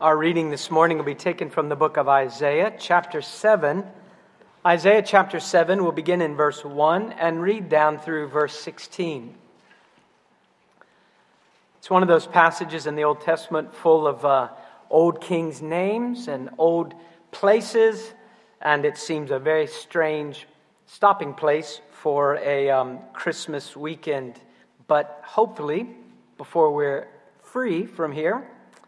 Our reading this morning will be taken from the book of Isaiah, chapter 7. Isaiah chapter 7 will begin in verse 1 and read down through verse 16. It's one of those passages in the Old Testament full of old kings' names and old places, and it seems a very strange stopping place for a Christmas weekend. But hopefully, before we're free from here,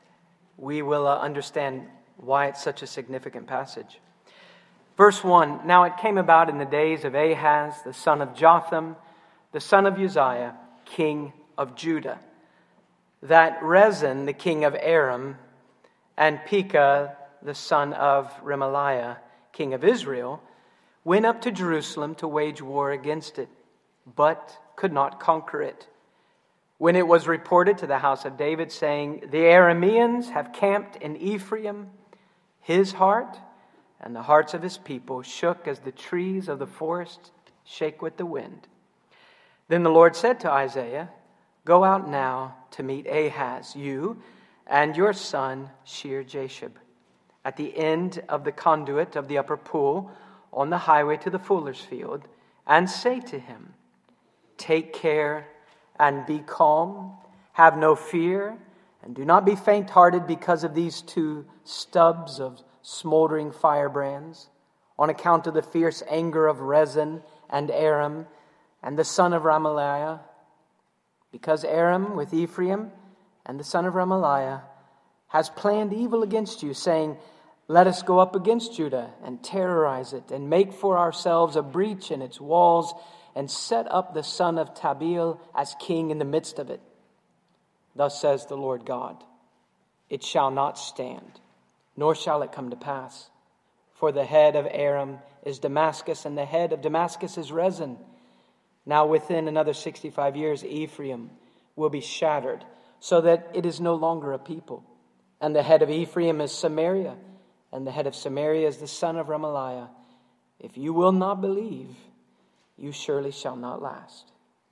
we will understand why it's such a significant passage. Verse 1, Now it came about in the days of Ahaz, the son of Jotham, the son of Uzziah, king of Judah, that Rezin, the king of Aram, and Pekah, the son of Remaliah, king of Israel, went up to Jerusalem to wage war against it, but could not conquer it. When it was reported to the house of David, saying, The Arameans have camped in Ephraim, his heart and the hearts of his people shook as the trees of the forest shake with the wind. Then the Lord said to Isaiah, Go out now to meet Ahaz, you and your son Shear-Jashub, at the end of the conduit of the upper pool on the highway to the fuller's field, and say to him, Take care and be calm, have no fear, and do not be faint-hearted because of these two stubs of smoldering firebrands, on account of the fierce anger of Rezin and Aram and the son of Remaliah, because Aram with Ephraim and the son of Remaliah has planned evil against you, saying, Let us go up against Judah and terrorize it, and make for ourselves a breach in its walls, and set up the son of Tabeel as king in the midst of it. Thus says the Lord God, It shall not stand, nor shall it come to pass. For the head of Aram is Damascus, and the head of Damascus is Rezin. Now within another 65 years, Ephraim will be shattered, so that it is no longer a people. And the head of Ephraim is Samaria, and the head of Samaria is the son of Remaliah. If you will not believe, you surely shall not last.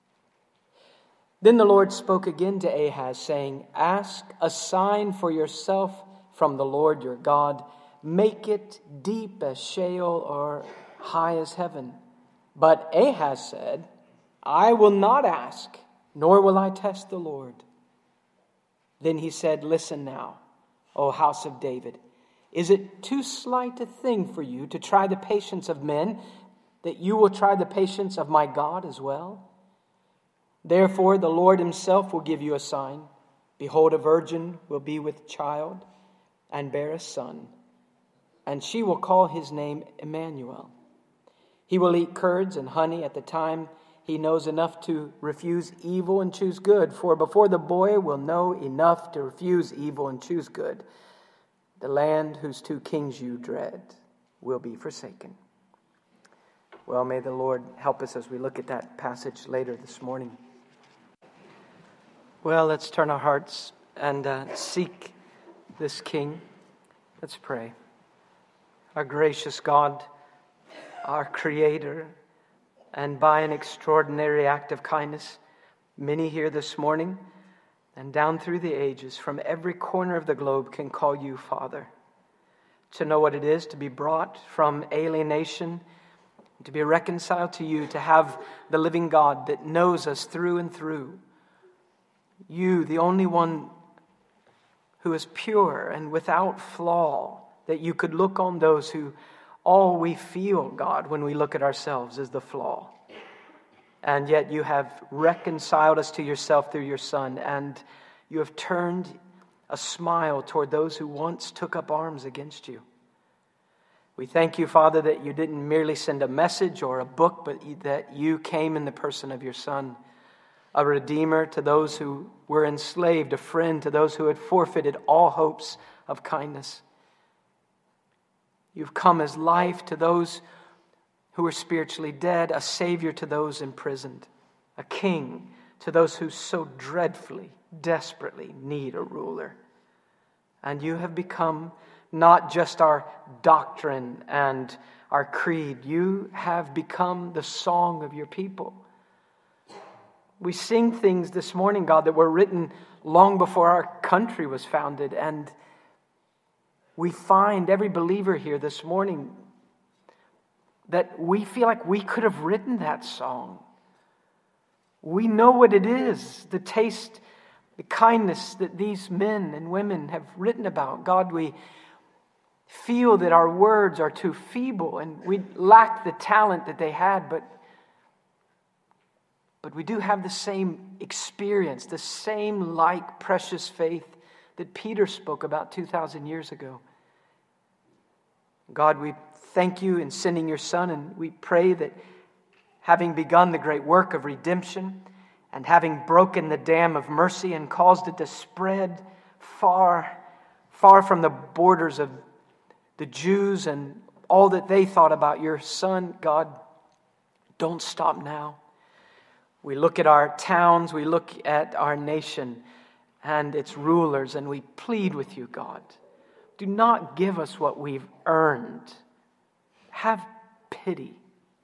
Then the Lord spoke again to Ahaz, saying, Ask a sign for yourself from the Lord your God. Make it deep as Sheol or high as heaven. But Ahaz said, I will not ask, nor will I test the Lord. Then he said, Listen now, O house of David. Is it too slight a thing for you to try the patience of men, that you will try the patience of my God as well? Therefore the Lord himself will give you a sign. Behold, a virgin will be with child and bear a son, and she will call his name Emmanuel. He will eat curds and honey at the time he knows enough to refuse evil and choose good. For before the boy will know enough to refuse evil and choose good, the land whose two kings you dread will be forsaken. Well, may the Lord help us as we look at that passage later this morning. Well, let's turn our hearts and seek this King. Let's pray. Our gracious God, our Creator, and by an extraordinary act of kindness, many here this morning and down through the ages from every corner of the globe can call you Father. To know what it is to be brought from alienation, to be reconciled to you, to have the living God that knows us through and through. You, the only one who is pure and without flaw, that you could look on those who all we feel, God, when we look at ourselves is the flaw. And yet you have reconciled us to yourself through your Son, and you have turned a smile toward those who once took up arms against you. We thank you, Father, that you didn't merely send a message or a book, but that you came in the person of your Son, a redeemer to those who were enslaved, a friend to those who had forfeited all hopes of kindness. You've come as life to those who are spiritually dead, a Savior to those imprisoned, a King to those who so dreadfully, desperately need a ruler. And you have become not just our doctrine and our creed. You have become the song of your people. We sing things this morning, God, that were written long before our country was founded, and we find, every believer here this morning, that we feel like we could have written that song. We know what it is, the taste, the kindness that these men and women have written about. God, we feel that our words are too feeble and we lack the talent that they had, but we do have the same experience, the same like precious faith that Peter spoke about 2,000 years ago. God, we thank you in sending your Son, and we pray that having begun the great work of redemption and having broken the dam of mercy and caused it to spread far, far from the borders of the Jews and all that they thought about your Son, God, don't stop now. We look at our towns, we look at our nation and its rulers, and we plead with you, God. Do not give us what we've earned. Have pity.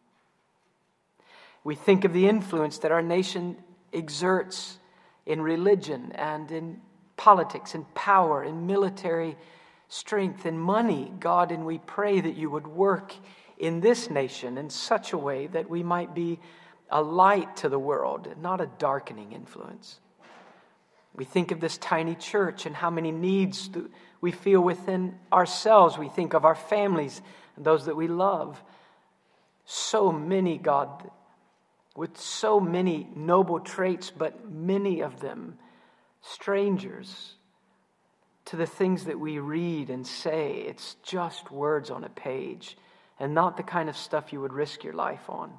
We think of the influence that our nation exerts in religion and in politics and power and military strength and money, God, and we pray that you would work in this nation in such a way that we might be a light to the world, not a darkening influence. We think of this tiny church and how many needs we feel within ourselves. We think of our families and those that we love. So many, God, with so many noble traits, but many of them strangers to the things that we read and say. It's just words on a page and not the kind of stuff you would risk your life on.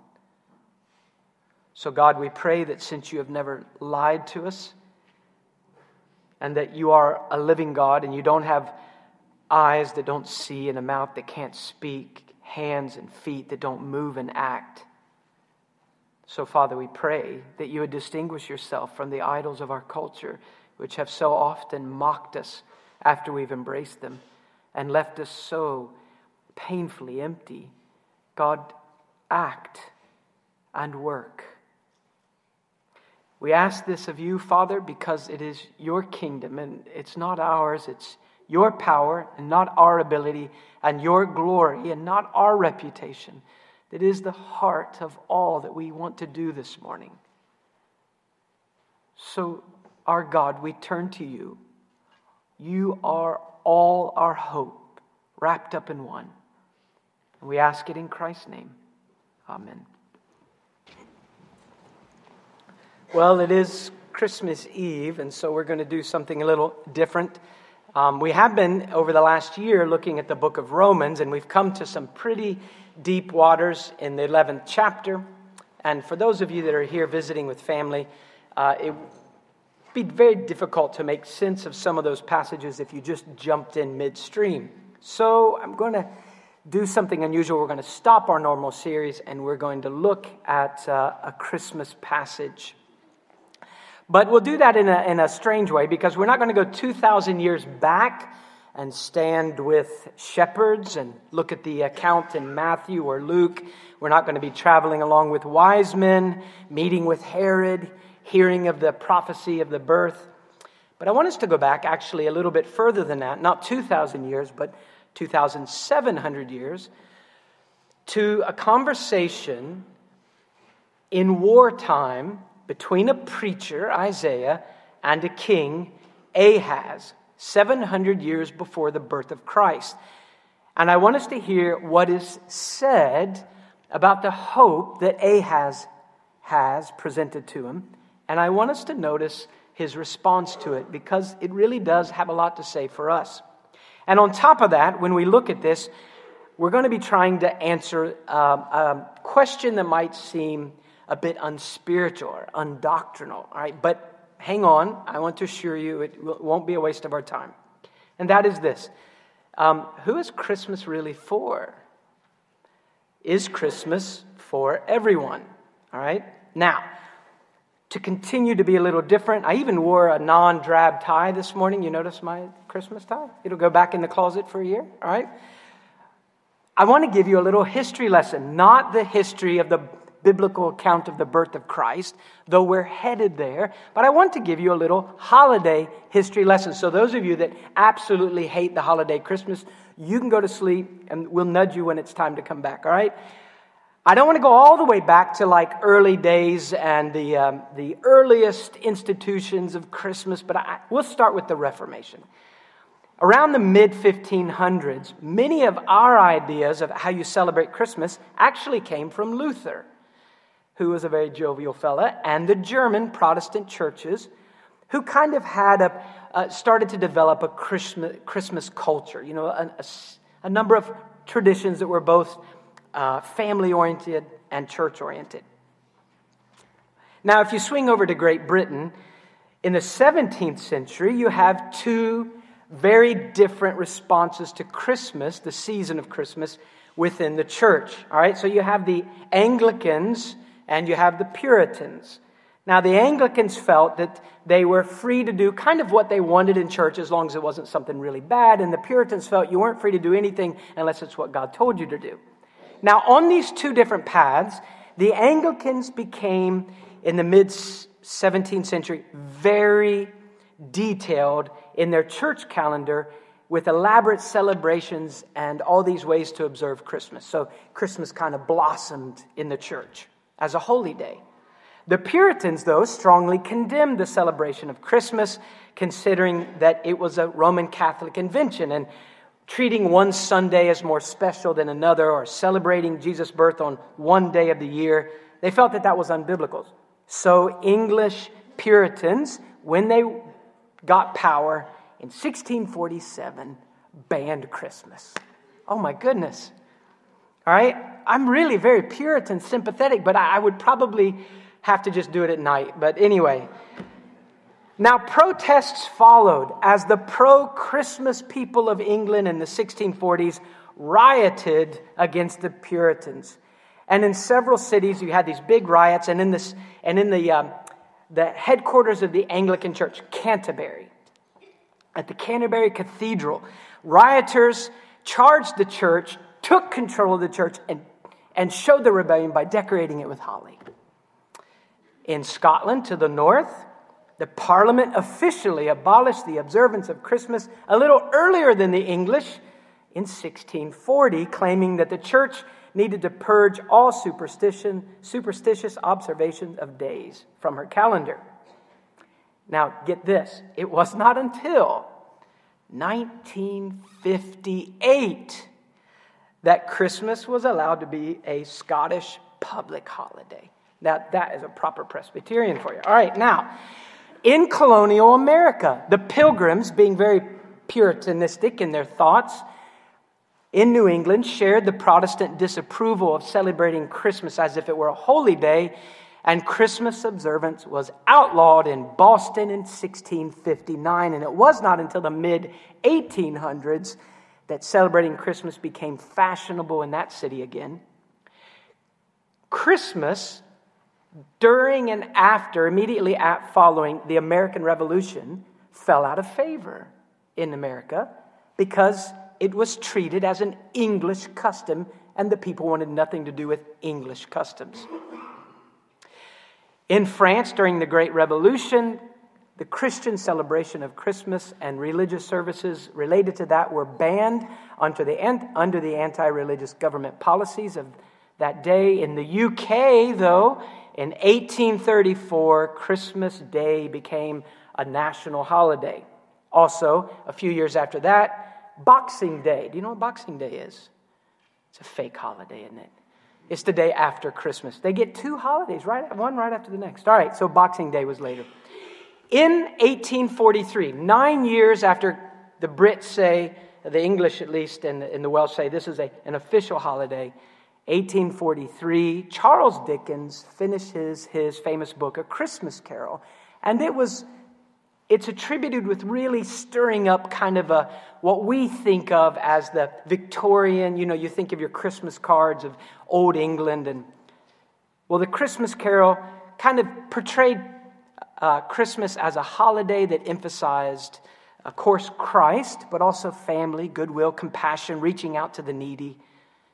So God, we pray that since you have never lied to us and that you are a living God and you don't have eyes that don't see and a mouth that can't speak, hands and feet that don't move and act. So Father, we pray that you would distinguish yourself from the idols of our culture, which have so often mocked us after we've embraced them and left us so painfully empty. God, act and work. We ask this of you, Father, because it is your kingdom and it's not ours. It's your power and not our ability, and your glory and not our reputation. That is the heart of all that we want to do this morning. So, our God, we turn to you. You are all our hope, wrapped up in one. And we ask it in Christ's name. Amen. Well, it is Christmas Eve, and so we're going to do something a little different. We have been, over the last year, looking at the book of Romans, and we've come to some pretty deep waters in the 11th chapter. And for those of you that are here visiting with family, it would be very difficult to make sense of some of those passages if you just jumped in midstream. So I'm going to do something unusual. We're going to stop our normal series, and we're going to look at a Christmas passage. But we'll do that in a strange way, because we're not going to go 2,000 years back and stand with shepherds and look at the account in Matthew or Luke. We're not going to be traveling along with wise men, meeting with Herod, hearing of the prophecy of the birth. But I want us to go back actually a little bit further than that, not 2,000 years, but 2,700 years, to a conversation in wartime between a preacher, Isaiah, and a king, Ahaz, 700 years before the birth of Christ. And I want us to hear what is said about the hope that Ahaz has presented to him. And I want us to notice his response to it, because it really does have a lot to say for us. And on top of that, when we look at this, we're going to be trying to answer a question that might seem a bit unspiritual or undoctrinal, all right? But hang on, I want to assure you it won't be a waste of our time. And that is this. Who is Christmas really for? Is Christmas for everyone? All right? Now, to continue to be a little different, I even wore a non-drab tie this morning. You notice my Christmas tie? It'll go back in the closet for a year, all right? I want to give you a little history lesson, not the history of the biblical account of the birth of Christ, though we're headed there. But I want to give you a little holiday history lesson. So those of you that absolutely hate the holiday Christmas, you can go to sleep and we'll nudge you when it's time to come back, all right? I don't want to go all the way back to like early days and the earliest institutions of Christmas, but we'll start with the Reformation. Around the mid-1500s, many of our ideas of how you celebrate Christmas actually came from Luther, who was a very jovial fella, and the German Protestant churches, who kind of had started to develop a Christmas culture. You know, a number of traditions that were both family-oriented and church-oriented. Now, if you swing over to Great Britain, in the 17th century, you have two very different responses to Christmas, the season of Christmas, within the church. All right, so you have the Anglicans and you have the Puritans. Now, the Anglicans felt that they were free to do kind of what they wanted in church as long as it wasn't something really bad, and the Puritans felt you weren't free to do anything unless it's what God told you to do. Now, on these two different paths, the Anglicans became, in the mid-17th century, very detailed in their church calendar with elaborate celebrations and all these ways to observe Christmas. So Christmas kind of blossomed in the church as a holy day. The Puritans, though, strongly condemned the celebration of Christmas, considering that it was a Roman Catholic invention and treating one Sunday as more special than another or celebrating Jesus' birth on one day of the year. They felt that that was unbiblical. So English Puritans, when they got power in 1647, banned Christmas. Oh my goodness. All right? I'm really very Puritan sympathetic, but I would probably have to just do it at night. But anyway. Now, protests followed as the pro-Christmas people of England in the 1640s rioted against the Puritans. And in several cities, you had these big riots, and in the headquarters of the Anglican Church, Canterbury, at the Canterbury Cathedral, rioters charged the church, took control of the church, and showed the rebellion by decorating it with holly. In Scotland, to the north, the Parliament officially abolished the observance of Christmas a little earlier than the English in 1640, claiming that the church needed to purge all superstitious observations of days from her calendar. Now, get this. It was not until 1958 that Christmas was allowed to be a Scottish public holiday. Now, that is a proper Presbyterian for you. All right, now, in colonial America, the Pilgrims, being very Puritanistic in their thoughts, in New England, shared the Protestant disapproval of celebrating Christmas as if it were a holy day, and Christmas observance was outlawed in Boston in 1659. And it was not until the mid-1800s that celebrating Christmas became fashionable in that city again. Christmas, during and after, immediately following the American Revolution, fell out of favor in America because it was treated as an English custom, and the people wanted nothing to do with English customs. In France, during the Great Revolution, the Christian celebration of Christmas and religious services related to that were banned under the anti-religious government policies of that day. In the UK, though, in 1834, Christmas Day became a national holiday. Also, a few years after that, Boxing Day. Do you know what Boxing Day is? It's a fake holiday, isn't it? It's the day after Christmas. They get two holidays, one right after the next. All right, so Boxing Day was later. In 1843, 9 years after the Brits say, the English at least, and the Welsh say this is an official holiday, 1843, Charles Dickens finishes his famous book, A Christmas Carol. And it's attributed with really stirring up kind of what we think of as the Victorian, you think of your Christmas cards of old England. The Christmas Carol kind of portrayed Christmas as a holiday that emphasized, of course, Christ, but also family, goodwill, compassion, reaching out to the needy.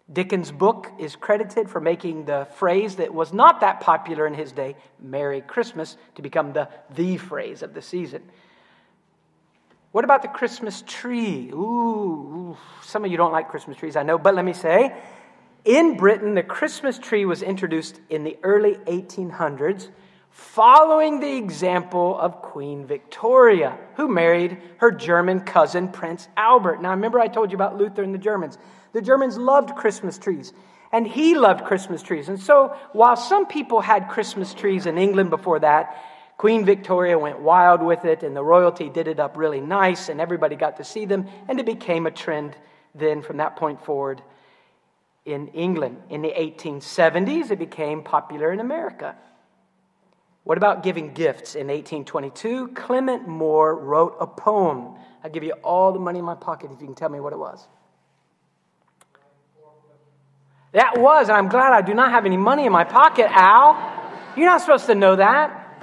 Dickens' book is credited for making the phrase that was not that popular in his day, Merry Christmas, to become the phrase of the season. What about the Christmas tree? Ooh, some of you don't like Christmas trees, I know, but let me say, in Britain, the Christmas tree was introduced in the early 1800s, following the example of Queen Victoria, who married her German cousin, Prince Albert. Now, remember I told you about Luther and the Germans. The Germans loved Christmas trees, and he loved Christmas trees. And so, while some people had Christmas trees in England before that, Queen Victoria went wild with it, and the royalty did it up really nice, and everybody got to see them, and it became a trend then from that point forward in England. In the 1870s, it became popular in America. What about giving gifts? In 1822, Clement Moore wrote a poem. I'll give you all the money in my pocket if you can tell me what it was. That was, and I'm glad I do not have any money in my pocket, Al. You're not supposed to know that.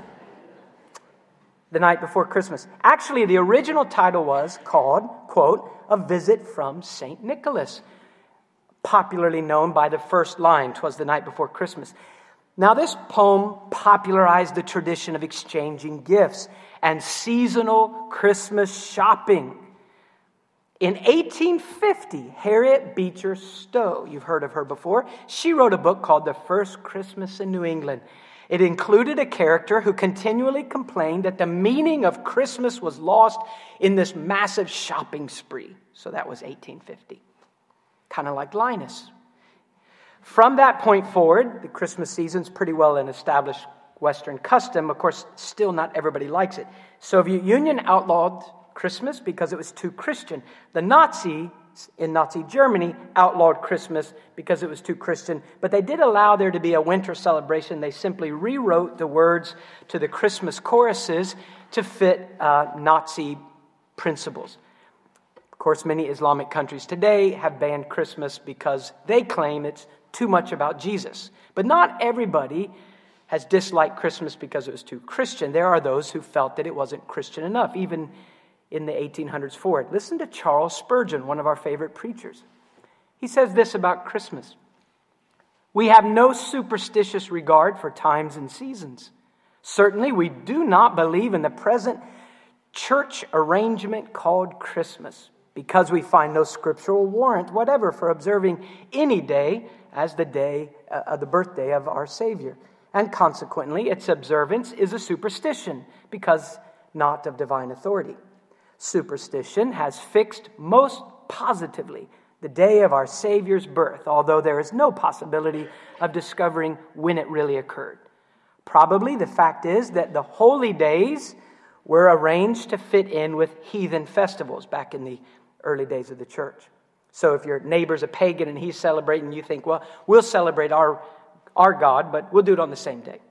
The Night Before Christmas. Actually, the original title was called, quote, A Visit from St. Nicholas, popularly known by the first line, "'Twas the night before Christmas." Now, this poem popularized the tradition of exchanging gifts and seasonal Christmas shopping. In 1850, Harriet Beecher Stowe, you've heard of her before, she wrote a book called The First Christmas in New England. It included a character who continually complained that the meaning of Christmas was lost in this massive shopping spree. So that was 1850. Kind of like Linus. From that point forward, the Christmas season's pretty well an established Western custom. Of course, still not everybody likes it. Soviet Union outlawed Christmas because it was too Christian. The Nazis in Nazi Germany outlawed Christmas because it was too Christian, but they did allow there to be a winter celebration. They simply rewrote the words to the Christmas choruses to fit Nazi principles. Of course, many Islamic countries today have banned Christmas because they claim it's too much about Jesus. But not everybody has disliked Christmas because it was too Christian. There are those who felt that it wasn't Christian enough, even in the 1800s forward. Listen to Charles Spurgeon, one of our favorite preachers. He says this about Christmas: "We have no superstitious regard for times and seasons. Certainly we do not believe in the present church arrangement called Christmas, because we find no scriptural warrant whatever for observing any day as the day of the birthday of our Savior. And consequently, its observance is a superstition, because not of divine authority. Superstition has fixed most positively the day of our Savior's birth, although there is no possibility of discovering when it really occurred. Probably the fact is that the holy days were arranged to fit in with heathen festivals back in the early days of the church. So if your neighbor's a pagan and he's celebrating, you think, well, we'll celebrate our God, but we'll do it on the same day.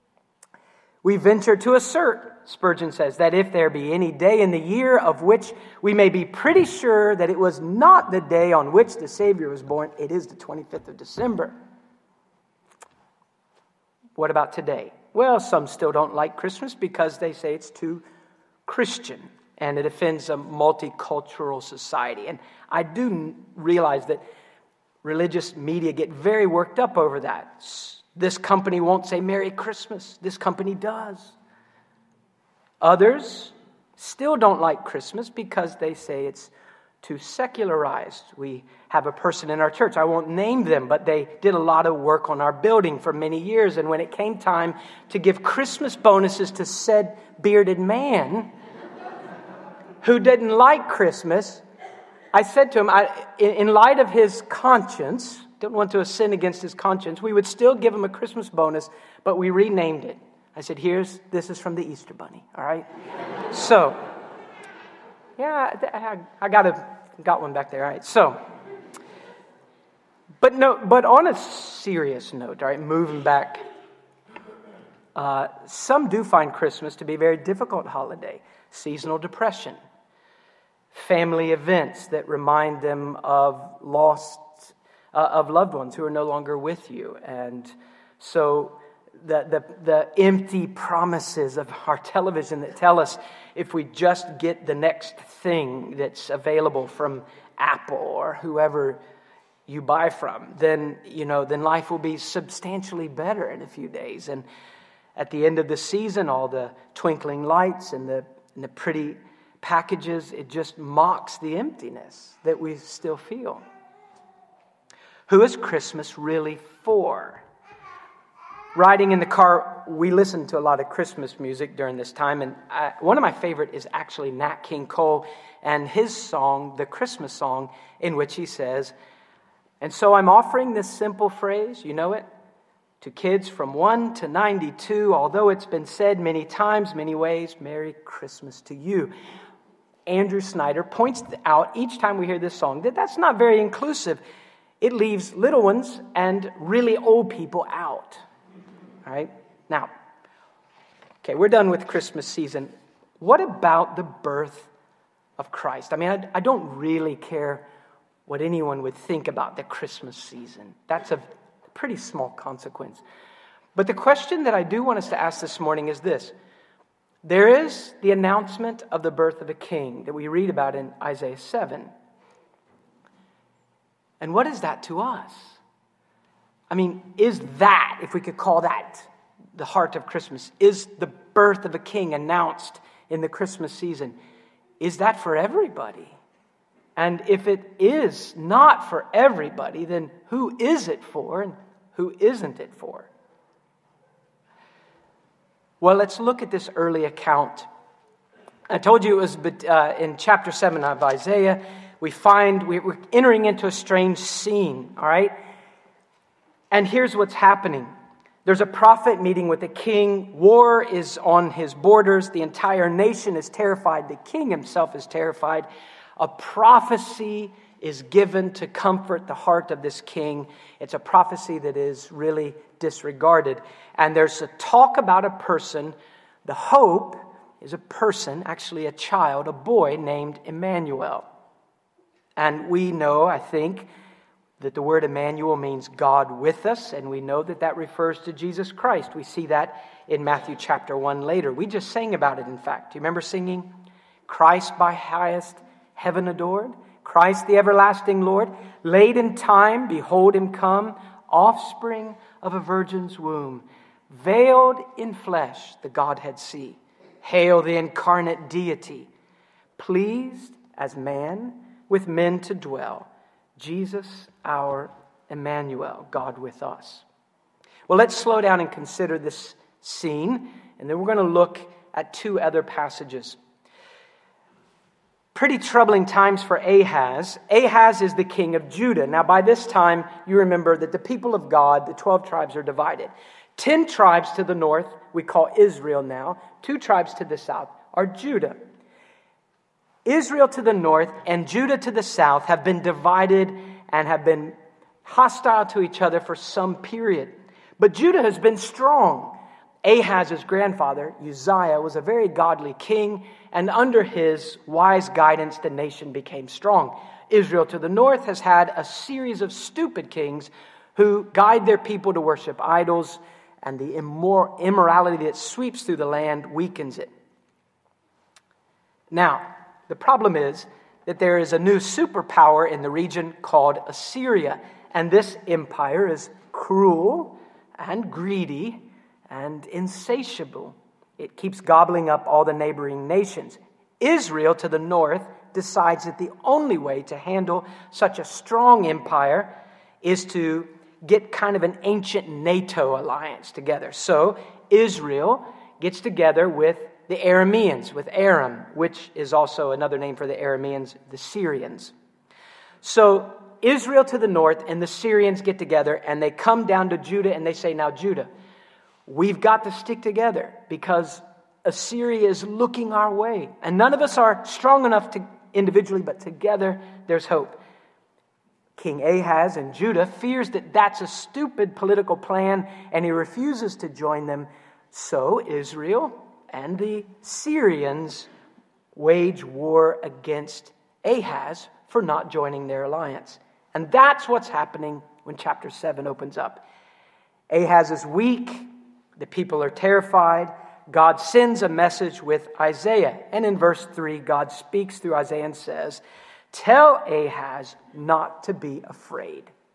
We venture to assert," Spurgeon says, "that if there be any day in the year of which we may be pretty sure that it was not the day on which the Savior was born, it is the 25th of December. What about today? Well, some still don't like Christmas because they say it's too Christian and it offends a multicultural society. And I do realize that religious media get very worked up over that. This company won't say Merry Christmas. This company does. Others still don't like Christmas because they say it's too secularized. We have a person in our church, I won't name them, but they did a lot of work on our building for many years. And when it came time to give Christmas bonuses to said bearded man who didn't like Christmas, I said to him, in light of his conscience, don't want to sin against his conscience, we would still give him a Christmas bonus, but we renamed it. I said, this is from the Easter Bunny, all right? So, yeah, I got one back there, all right? So, but on a serious note, all right, moving back, some do find Christmas to be a very difficult holiday. Seasonal depression, family events that remind them of of loved ones who are no longer with you, and so the empty promises of our television that tell us if we just get the next thing that's available from Apple or whoever you buy from, then life will be substantially better in a few days. And at the end of the season, all the twinkling lights and the pretty packages, it just mocks the emptiness that we still feel. Who is Christmas really for? Riding in the car, we listen to a lot of Christmas music during this time, and one of my favorite is actually Nat King Cole and his song, the Christmas song, in which he says, "And so I'm offering this simple phrase, you know it, to kids from 1 to 92, although it's been said many times, many ways, Merry Christmas to you." Andrew Snyder points out each time we hear this song that that's not very inclusive. It leaves little ones and really old people out. All right? Now, okay, we're done with Christmas season. What about the birth of Christ? I mean, I don't really care what anyone would think about the Christmas season. That's a pretty small consequence. But the question that I do want us to ask this morning is this. There is the announcement of the birth of a king that we read about in Isaiah 7. And what is that to us? I mean, is that, if we could call that the heart of Christmas, is the birth of a king announced in the Christmas season, is that for everybody? And if it is not for everybody, then who is it for and who isn't it for? Well, let's look at this early account. I told you it was in chapter 7 of Isaiah. We're entering into a strange scene, all right? And here's what's happening. There's a prophet meeting with a king. War is on his borders. The entire nation is terrified. The king himself is terrified. A prophecy is given to comfort the heart of this king. It's a prophecy that is really disregarded. And there's a talk about a person. The hope is a person, actually a child, a boy named Emmanuel. And we know, I think, that the word Emmanuel means God with us, and we know that that refers to Jesus Christ. We see that in Matthew chapter 1 later. We just sang about it, in fact. Do you remember singing? Christ by highest heaven adored, Christ the everlasting Lord, late in time, behold him come, offspring of a virgin's womb, veiled in flesh, the Godhead see. Hail the incarnate deity, pleased as man with men to dwell. Jesus, our Emmanuel, God with us. Well, let's slow down and consider this scene, and then we're going to look at two other passages. Pretty troubling times for Ahaz. Ahaz is the king of Judah. Now, by this time, you remember that the people of God, the 12 tribes, are divided. 10 tribes to the north, we call Israel now. 2 tribes to the south are Judah. Israel to the north and Judah to the south have been divided and have been hostile to each other for some period. But Judah has been strong. Ahaz's grandfather, Uzziah, was a very godly king, and under his wise guidance, the nation became strong. Israel to the north has had a series of stupid kings who guide their people to worship idols, and the immorality that sweeps through the land weakens it. Now, the problem is that there is a new superpower in the region called Assyria, and this empire is cruel and greedy and insatiable. It keeps gobbling up all the neighboring nations. Israel to the north decides that the only way to handle such a strong empire is to get kind of an ancient NATO alliance together. So Israel gets together with the Arameans, with Aram, which is also another name for the Arameans, the Syrians. So Israel to the north and the Syrians get together and they come down to Judah and they say, now Judah, we've got to stick together because Assyria is looking our way. And none of us are strong enough to individually, but together there's hope. King Ahaz in Judah fears that that's a stupid political plan and he refuses to join them. So Israel and the Syrians wage war against Ahaz for not joining their alliance. And that's what's happening when chapter 7 opens up. Ahaz is weak. The people are terrified. God sends a message with Isaiah. And in verse 3, God speaks through Isaiah and says, tell Ahaz not to be afraid.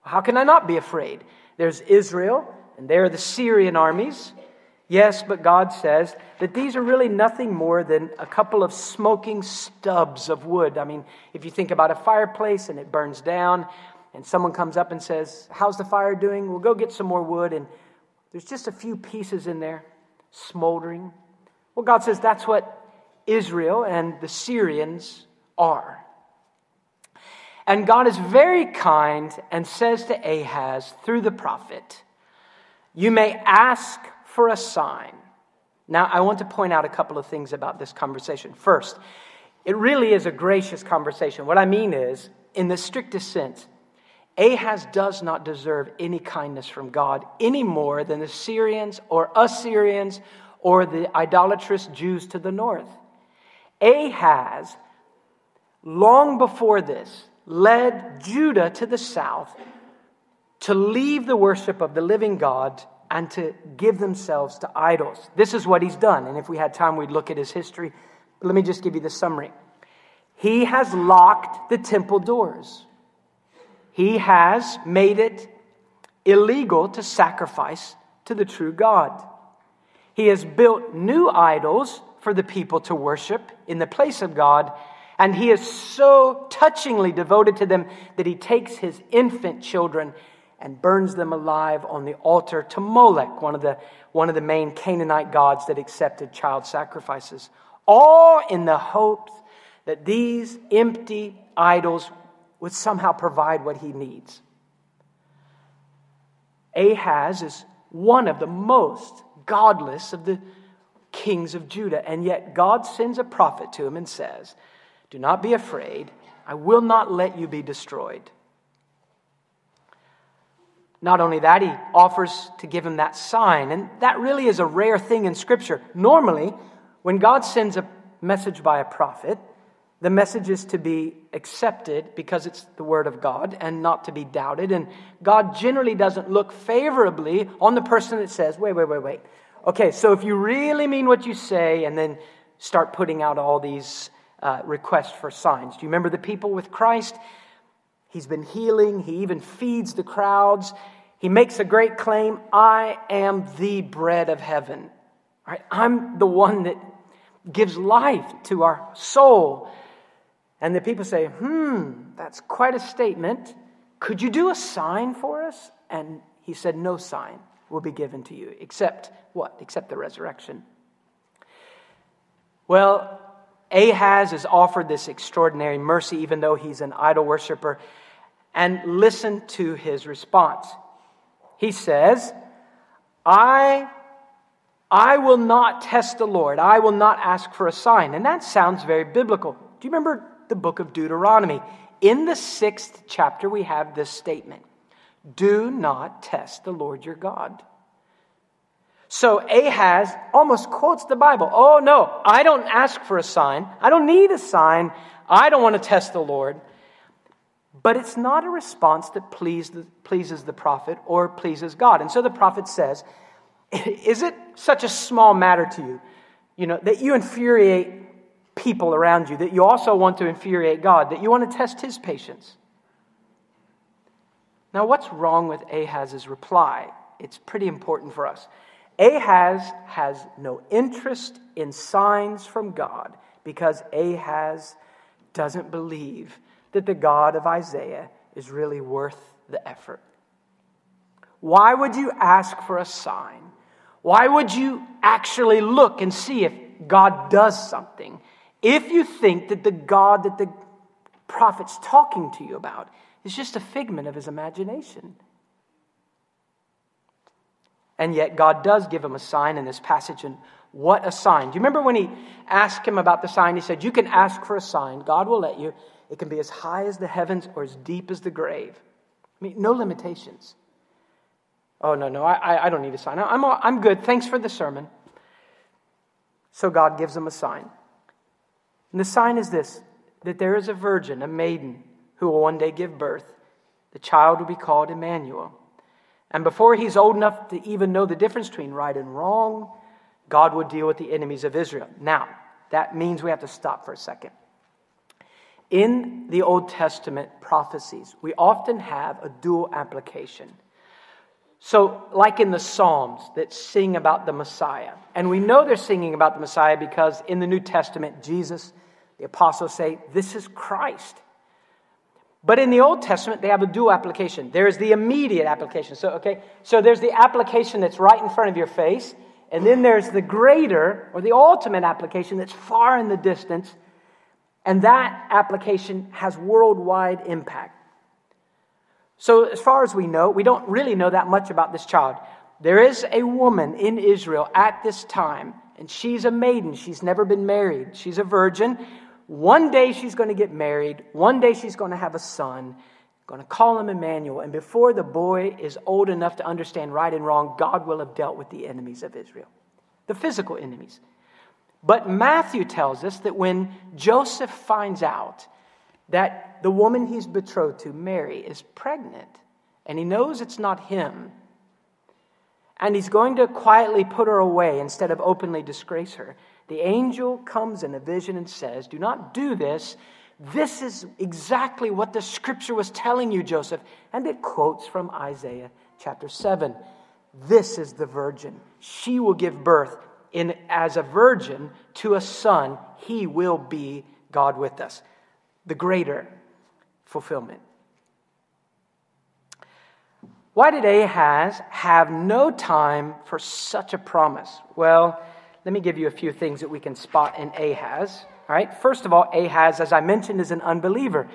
How can I not be afraid? There's Israel, and there are the Syrian armies. Yes, but God says that these are really nothing more than a couple of smoking stubs of wood. I mean, if you think about a fireplace and it burns down, and someone comes up and says, how's the fire doing? We'll go get some more wood, and there's just a few pieces in there, smoldering. Well, God says that's what Israel and the Syrians are. And God is very kind and says to Ahaz through the prophet, you may ask for a sign. Now, I want to point out a couple of things about this conversation. First, it really is a gracious conversation. What I mean is, in the strictest sense, Ahaz does not deserve any kindness from God any more than the Syrians or Assyrians or the idolatrous Jews to the north. Ahaz, long before this, led Judah to the south to leave the worship of the living God and to give themselves to idols. This is what he's done. And if we had time, we'd look at his history. But let me just give you the summary. He has locked the temple doors. He has made it illegal to sacrifice to the true God. He has built new idols for the people to worship in the place of God. And he is so touchingly devoted to them that he takes his infant children and burns them alive on the altar to Molech, one of the main Canaanite gods that accepted child sacrifices. All in the hopes that these empty idols would somehow provide what he needs. Ahaz is one of the most godless of the kings of Judah, and yet God sends a prophet to him and says, do not be afraid, I will not let you be destroyed. Not only that, he offers to give him that sign. And that really is a rare thing in Scripture. Normally, when God sends a message by a prophet, the message is to be accepted because it's the word of God and not to be doubted. And God generally doesn't look favorably on the person that says, wait. Okay, so if you really mean what you say, and then start putting out all these requests for signs. Do you remember the people with Christ? He's been healing. He even feeds the crowds. He makes a great claim. I am the bread of heaven. All right? I'm the one that gives life to our soul. And the people say, that's quite a statement. Could you do a sign for us? And he said, no sign will be given to you. Except what? Except the resurrection. Well, Ahaz is offered this extraordinary mercy, even though he's an idol worshiper. And listen to his response. He says, I will not test the Lord. I will not ask for a sign. And that sounds very biblical. Do you remember the book of Deuteronomy? In the 6th chapter, we have this statement. Do not test the Lord your God. So Ahaz almost quotes the Bible. Oh no, I don't ask for a sign. I don't need a sign. I don't want to test the Lord. But it's not a response that pleases the prophet or pleases God. And so the prophet says, is it such a small matter to you, that you infuriate people around you, that you also want to infuriate God, that you want to test his patience? Now, what's wrong with Ahaz's reply? It's pretty important for us. Ahaz has no interest in signs from God because Ahaz doesn't believe that the God of Isaiah is really worth the effort. Why would you ask for a sign? Why would you actually look and see if God does something if you think that the God that the prophet's talking to you about is just a figment of his imagination? And yet God does give him a sign in this passage. And what a sign. Do you remember when he asked him about the sign? He said, you can ask for a sign. God will let you. It can be as high as the heavens or as deep as the grave. I mean, no limitations. Oh, no, I don't need a sign. I'm good. Thanks for the sermon. So God gives him a sign. And the sign is this, that there is a virgin, a maiden, who will one day give birth. The child will be called Emmanuel. And before he's old enough to even know the difference between right and wrong, God will deal with the enemies of Israel. Now, that means we have to stop for a second. In the Old Testament prophecies, we often have a dual application. So, like in the Psalms that sing about the Messiah. And we know they're singing about the Messiah because in the New Testament, Jesus, the apostles say, this is Christ. But in the Old Testament, they have a dual application. There's the immediate application. So there's the application that's right in front of your face. And then there's the greater or the ultimate application that's far in the distance. And that application has worldwide impact. So as far as we know, we don't really know that much about this child. There is a woman in Israel at this time, and she's a maiden. She's never been married. She's a virgin. One day she's going to get married. One day she's going to have a son. Going to call him Emmanuel. And before the boy is old enough to understand right and wrong, God will have dealt with the enemies of Israel, the physical enemies. But Matthew tells us that when Joseph finds out that the woman he's betrothed to, Mary, is pregnant, and he knows it's not him, and he's going to quietly put her away instead of openly disgrace her, the angel comes in a vision and says, do not do this. This is exactly what the scripture was telling you, Joseph. And it quotes from Isaiah chapter 7. This is the virgin. She will give birth as a virgin to a son. He will be God with us. The greater fulfillment. Why did Ahaz have no time for such a promise? Well, let me give you a few things that we can spot in Ahaz. All right. First of all, Ahaz, as I mentioned, is an unbeliever.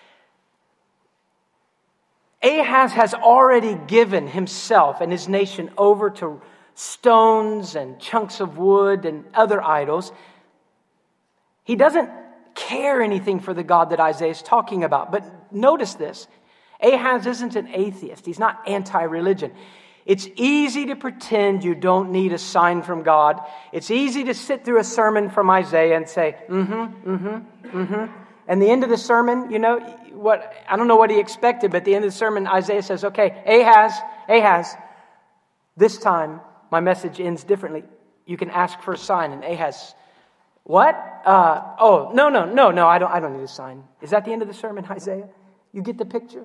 Ahaz has already given himself and his nation over to stones and chunks of wood and other idols. He doesn't care anything for the God that Isaiah is talking about. But notice this. Ahaz isn't an atheist. He's not anti-religion. It's easy to pretend you don't need a sign from God. It's easy to sit through a sermon from Isaiah and say, And the end of the sermon, I don't know what he expected, but at the end of the sermon, Isaiah says, okay, Ahaz, this time my message ends differently. You can ask for a sign. And Ahaz, what? No, I don't need a sign. Is that the end of the sermon, Isaiah? You get the picture?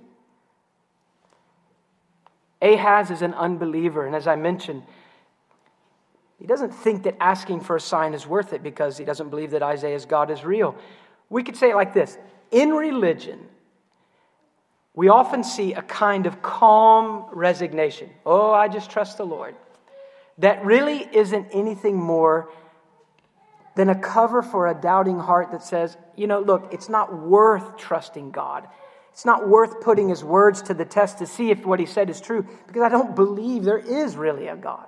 Ahaz is an unbeliever, and as I mentioned, he doesn't think that asking for a sign is worth it because he doesn't believe that Isaiah's God is real. We could say it like this. In religion, we often see a kind of calm resignation. Oh, I just trust the Lord. That really isn't anything more than a cover for a doubting heart that says, look, it's not worth trusting God. It's not worth putting his words to the test to see if what he said is true because I don't believe there is really a God.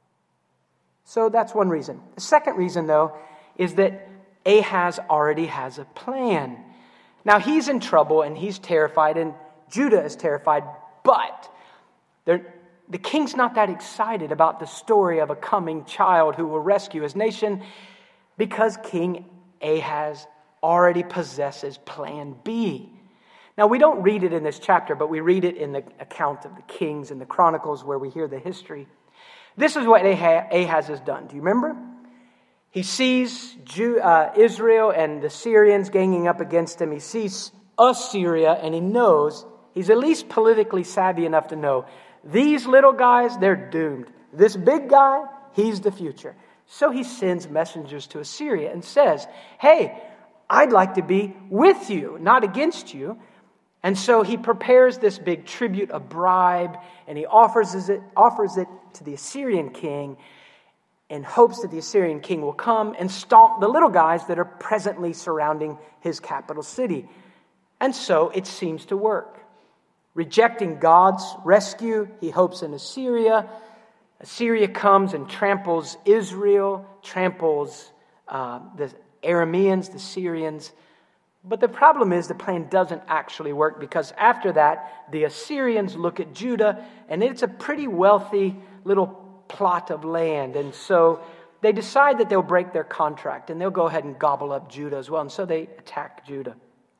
So that's one reason. The second reason, though, is that Ahaz already has a plan. Now, he's in trouble and he's terrified and Judah is terrified, but the king's not that excited about the story of a coming child who will rescue his nation because King Ahaz already possesses plan B. Now, we don't read it in this chapter, but we read it in the account of the Kings and the Chronicles where we hear the history. This is what Ahaz has done. Do you remember? He sees Israel and the Syrians ganging up against him. He sees Assyria, and he knows, he's at least politically savvy enough to know, these little guys, they're doomed. This big guy, he's the future. So he sends messengers to Assyria and says, hey, I'd like to be with you, not against you. And so he prepares this big tribute, a bribe, and he offers it to the Assyrian king in hopes that the Assyrian king will come and stomp the little guys that are presently surrounding his capital city. And so it seems to work. Rejecting God's rescue, he hopes in Assyria. Assyria comes and tramples Israel, tramples the Arameans, the Syrians. But the problem is the plan doesn't actually work because after that, the Assyrians look at Judah and it's a pretty wealthy little plot of land. And so they decide that they'll break their contract and they'll go ahead and gobble up Judah as well. And so they attack Judah.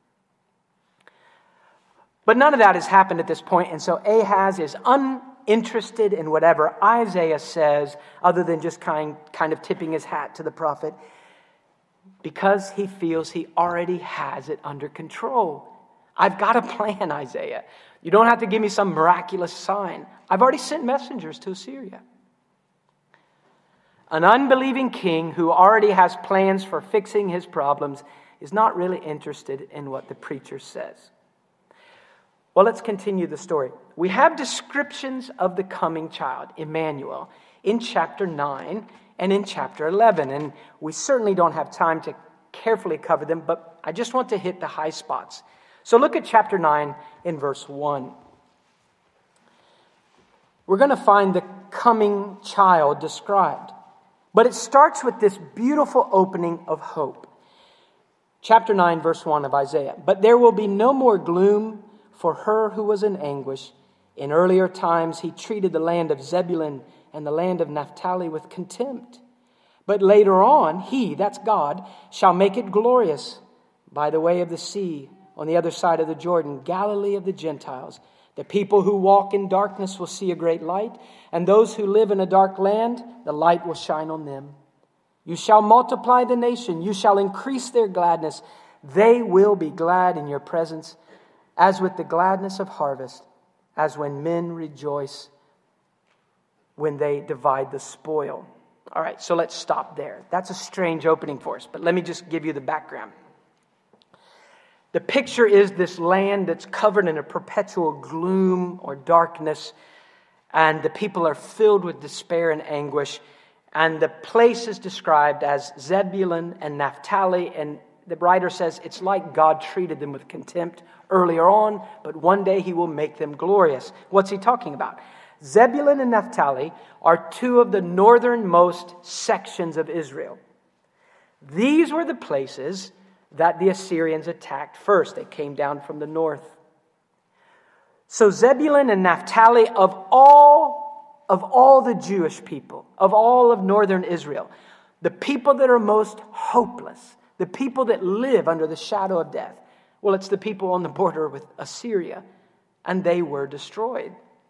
But none of that has happened at this point. And so Ahaz is uninterested in whatever Isaiah says other than just kind of tipping his hat to the prophet. Because he feels he already has it under control. I've got a plan, Isaiah. You don't have to give me some miraculous sign. I've already sent messengers to Assyria. An unbelieving king who already has plans for fixing his problems is not really interested in what the preacher says. Well, let's continue the story. We have descriptions of the coming child, Emmanuel, in chapter 9 and in chapter 11. And we certainly don't have time to carefully cover them, but I just want to hit the high spots. So look at chapter 9 in verse 1. We're going to find the coming child described. But it starts with this beautiful opening of hope. Chapter 9, verse 1 of Isaiah. But there will be no more gloom for her who was in anguish. In earlier times he treated the land of Zebulun and the land of Naphtali with contempt. But later on, he, that's God, shall make it glorious by the way of the sea, on the other side of the Jordan, Galilee of the Gentiles. The people who walk in darkness will see a great light, and those who live in a dark land, the light will shine on them. You shall multiply the nation, you shall increase their gladness. They will be glad in your presence, as with the gladness of harvest, as when men rejoice when they divide the spoil. All right, so let's stop there. That's a strange opening for us, but let me just give you the background. The picture is this land that's covered in a perpetual gloom or darkness, and the people are filled with despair and anguish, and the place is described as Zebulun and Naphtali, and the writer says it's like God treated them with contempt earlier on, but one day he will make them glorious. What's he talking about? Zebulun and Naphtali are two of the northernmost sections of Israel. These were the places that the Assyrians attacked first. They came down from the north. So Zebulun and Naphtali, of all the Jewish people, of all of northern Israel, the people that are most hopeless, the people that live under the shadow of death, well, it's the people on the border with Assyria, and they were destroyed.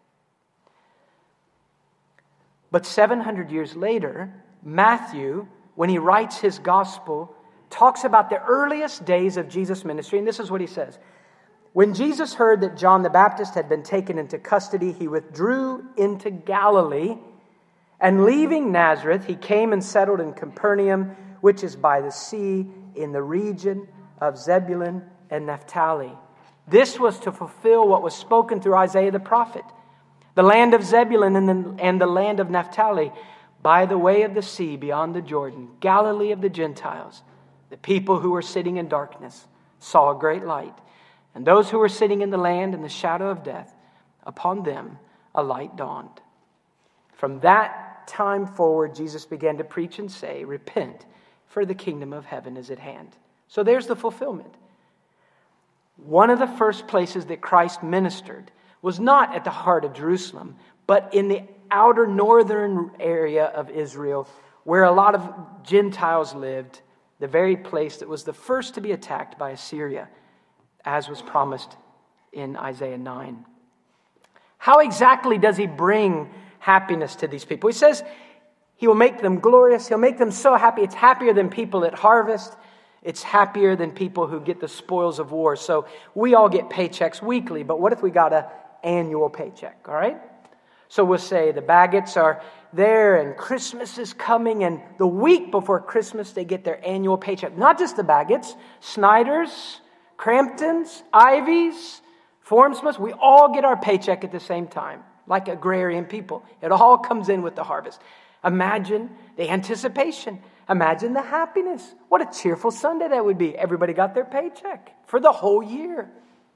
But 700 years later, Matthew, when he writes his gospel, talks about the earliest days of Jesus' ministry, and this is what he says. When Jesus heard that John the Baptist had been taken into custody, he withdrew into Galilee, and leaving Nazareth, he came and settled in Capernaum, which is by the sea, in the region of Zebulun and Naphtali. This was to fulfill what was spoken through Isaiah the prophet. The land of Zebulun and the land of Naphtali, by the way of the sea beyond the Jordan, Galilee of the Gentiles. The people who were sitting in darkness saw a great light, and those who were sitting in the land in the shadow of death, upon them a light dawned. From that time forward, Jesus began to preach and say, repent, for the kingdom of heaven is at hand. So there's the fulfillment. One of the first places that Christ ministered was not at the heart of Jerusalem, but in the outer northern area of Israel, where a lot of Gentiles lived, the very place that was the first to be attacked by Assyria, as was promised in Isaiah 9. How exactly does he bring happiness to these people? He says he will make them glorious. He'll make them so happy. It's happier than people at harvest. It's happier than people who get the spoils of war. So we all get paychecks weekly, but what if we got an annual paycheck, all right? So we'll say the Baggetts are there and Christmas is coming, and the week before Christmas they get their annual paycheck. Not just the Baggetts, Snyders, Cramptons, Ivies, Formsmiths, we all get our paycheck at the same time, like agrarian people. It all comes in with the harvest. Imagine the anticipation. Imagine the happiness. What a cheerful Sunday that would be. Everybody got their paycheck for the whole year.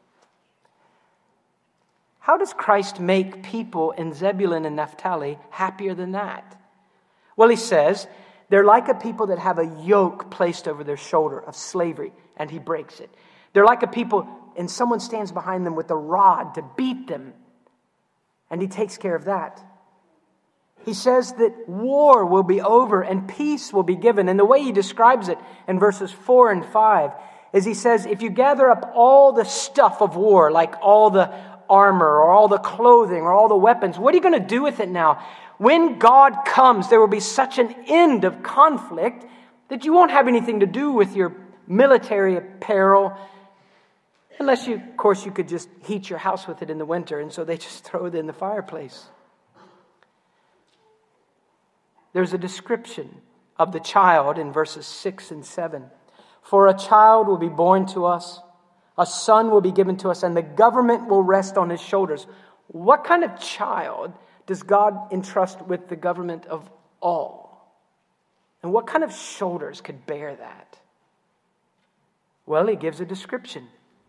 How does Christ make people in Zebulun and Naphtali happier than that? Well, he says, they're like a people that have a yoke placed over their shoulder of slavery, and he breaks it. They're like a people, and someone stands behind them with a rod to beat them, and he takes care of that. He says that war will be over and peace will be given. And the way he describes it in verses 4 and 5 is he says, if you gather up all the stuff of war, like all the armor or all the clothing or all the weapons, what are you going to do with it now? When God comes, there will be such an end of conflict that you won't have anything to do with your military apparel, unless you, of course, you could just heat your house with it in the winter, and so they just throw it in the fireplace. There's a description of the child in verses 6 and 7. For a child will be born to us, a son will be given to us, and the government will rest on his shoulders. What kind of child does God entrust with the government of all? And what kind of shoulders could bear that? Well, he gives a description.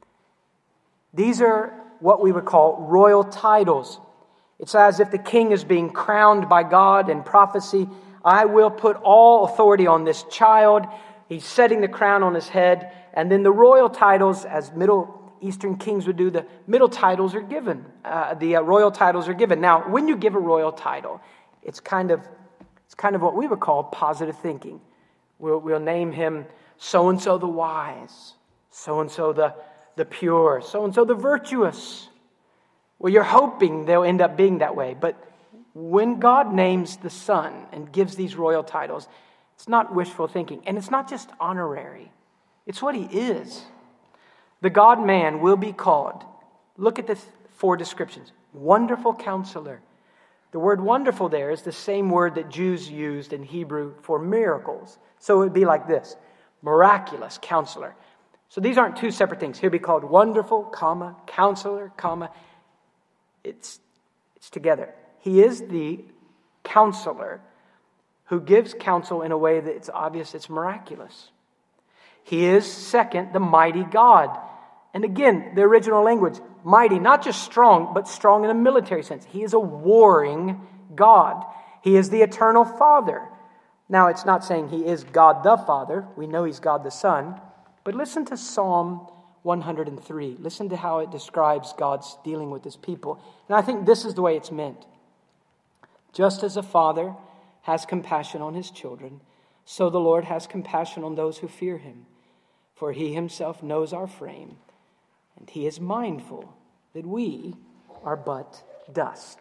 These are what we would call royal titles. It's as if the king is being crowned by God in prophecy. I will put all authority on this child. He's setting the crown on his head. And then the royal titles, as Middle Eastern kings would do, the middle titles are given. The royal titles are given. Now, when you give a royal title, it's kind of what we would call positive thinking. We'll name him so-and-so the wise, so-and-so the pure, so-and-so the virtuous. Well, you're hoping they'll end up being that way. But when God names the Son and gives these royal titles, it's not wishful thinking. And it's not just honorary. It's what he is. The God-man will be called. Look at the 4 descriptions. Wonderful Counselor. The word wonderful there is the same word that Jews used in Hebrew for miracles. So it would be like this. Miraculous Counselor. So these aren't 2 separate things. He'll be called Wonderful, comma, Counselor, comma. It's together. He is the counselor who gives counsel in a way that it's obvious it's miraculous. He is, second, the mighty God. And again, the original language, mighty, not just strong, but strong in a military sense. He is a warring God. He is the eternal Father. Now, it's not saying he is God the Father. We know he's God the Son. But listen to Psalm 103. Listen to how it describes God's dealing with his people. And I think this is the way it's meant. Just as a father has compassion on his children, so the Lord has compassion on those who fear him. For he himself knows our frame, and he is mindful that we are but dust.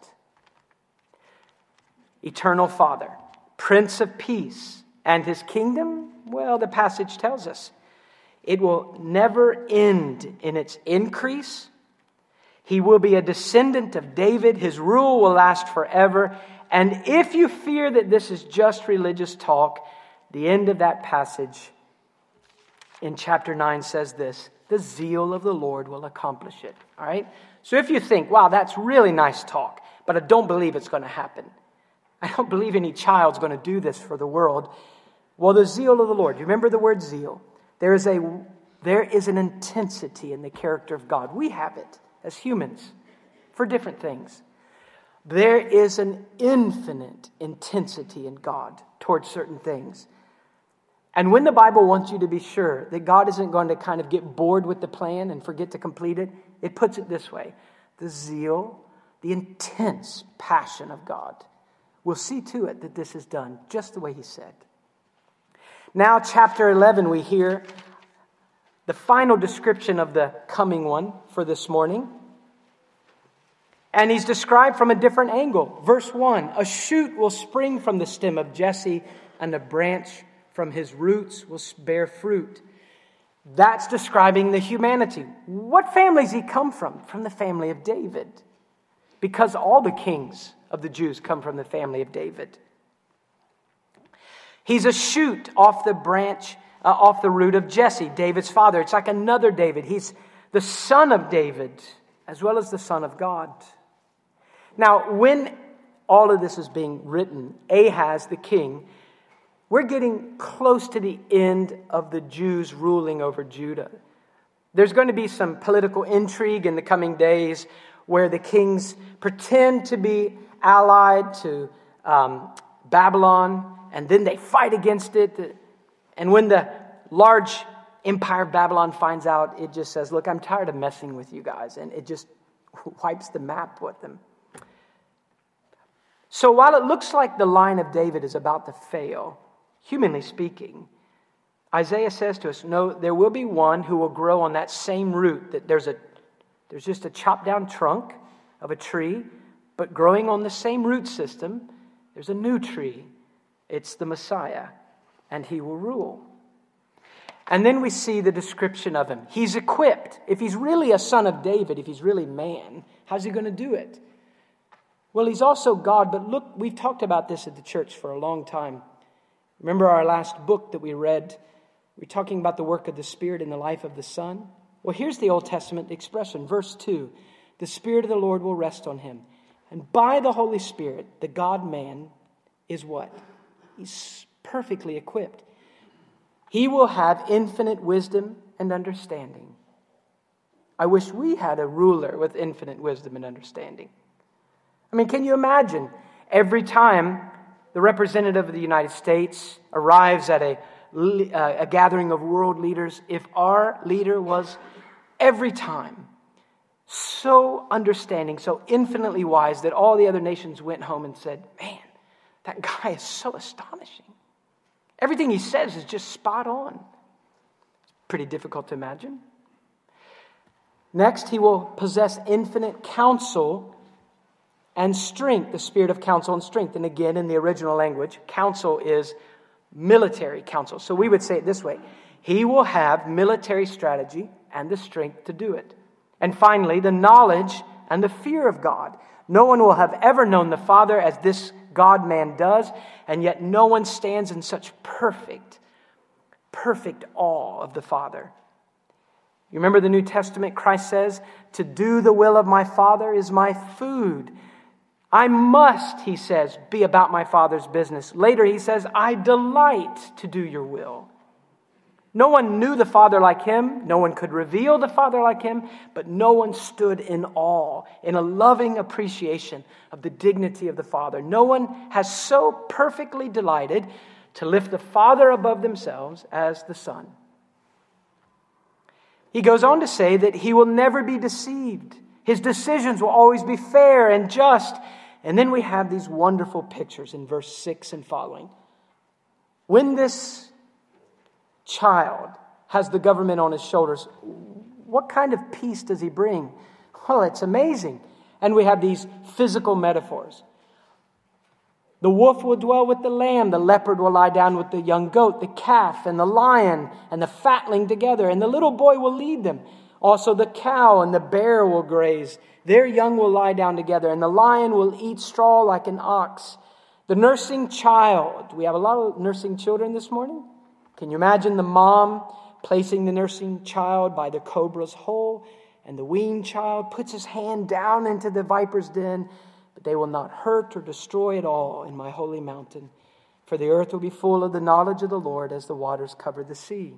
Eternal Father, Prince of Peace, and his kingdom, well, the passage tells us, it will never end in its increase. He will be a descendant of David. His rule will last forever. And if you fear that this is just religious talk, the end of that passage in chapter 9 says this, the zeal of the Lord will accomplish it. All right? So if you think, wow, that's really nice talk, but I don't believe it's going to happen. I don't believe any child's going to do this for the world. Well, the zeal of the Lord. You remember the word zeal? There is an intensity in the character of God. We have it as humans for different things. There is an infinite intensity in God towards certain things. And when the Bible wants you to be sure that God isn't going to kind of get bored with the plan and forget to complete it, it puts it this way. The zeal, the intense passion of God will see to it that this is done just the way he said. Now, chapter 11, we hear the final description of the coming one for this morning. And he's described from a different angle. Verse 1, a shoot will spring from the stem of Jesse, and a branch from his roots will bear fruit. That's describing the humanity. What family does he come from? From the family of David. Because all the kings of the Jews come from the family of David. He's a shoot off the branch, off the root of Jesse, David's father. It's like another David. He's the son of David, as well as the son of God. Now, when all of this is being written, Ahaz, the king, we're getting close to the end of the Jews ruling over Judah. There's going to be some political intrigue in the coming days where the kings pretend to be allied to Babylon, and then they fight against it. And when the large empire of Babylon finds out, it just says, look, I'm tired of messing with you guys. And it just wipes the map with them. So while it looks like the line of David is about to fail, humanly speaking, Isaiah says to us, no, there will be one who will grow on that same root. That there's just a chopped down trunk of a tree, but growing on the same root system, there's a new tree. It's the Messiah. and he will rule. And then we see the description of him. He's equipped. If he's really a son of David, if he's really man, how's he going to do it? Well, he's also God, but look, we've talked about this at the church for a long time. Remember our last book that we read? We're talking about the work of the Spirit in the life of the Son. Well, here's the Old Testament expression, verse 2. The Spirit of the Lord will rest on him. And by the Holy Spirit, the God-man is what? He's perfectly equipped. He will have infinite wisdom and understanding. I wish we had a ruler with infinite wisdom and understanding. I mean, can you imagine every time the representative of the United States arrives at a gathering of world leaders, if our leader was every time so understanding, so infinitely wise that all the other nations went home and said, man, that guy is so astonishing. Everything he says is just spot on. It's pretty difficult to imagine. Next, he will possess infinite counsel and strength, the spirit of counsel and strength. And again, in the original language, counsel is military counsel. So we would say it this way. He will have military strategy and the strength to do it. And finally, the knowledge and the fear of God. No one will have ever known the Father as this God-man does, and yet no one stands in such perfect awe of the Father. You remember the New Testament, Christ says, to do the will of my Father is my food. I must, he says, be about my Father's business. Later he says, I delight to do your will. No one knew the Father like him. No one could reveal the Father like him. But no one stood in awe, in a loving appreciation of the dignity of the Father. No one has so perfectly delighted to lift the Father above themselves as the Son. He goes on to say that he will never be deceived. His decisions will always be fair and just. And then we have these wonderful pictures in verse 6 and following. When this child has the government on his shoulders, what kind of peace does he bring? Well, it's amazing. And we have these physical metaphors. The wolf will dwell with the lamb, the leopard will lie down with the young goat, the calf and the lion and the fatling together, and the little boy will lead them. Also the cow and the bear will graze. Their young will lie down together, and the lion will eat straw like an ox. The nursing child. We have a lot of nursing children this morning. Can you imagine the mom placing the nursing child by the cobra's hole, and the weaned child puts his hand down into the viper's den, but they will not hurt or destroy it all in my holy mountain. For the earth will be full of the knowledge of the Lord as the waters cover the sea.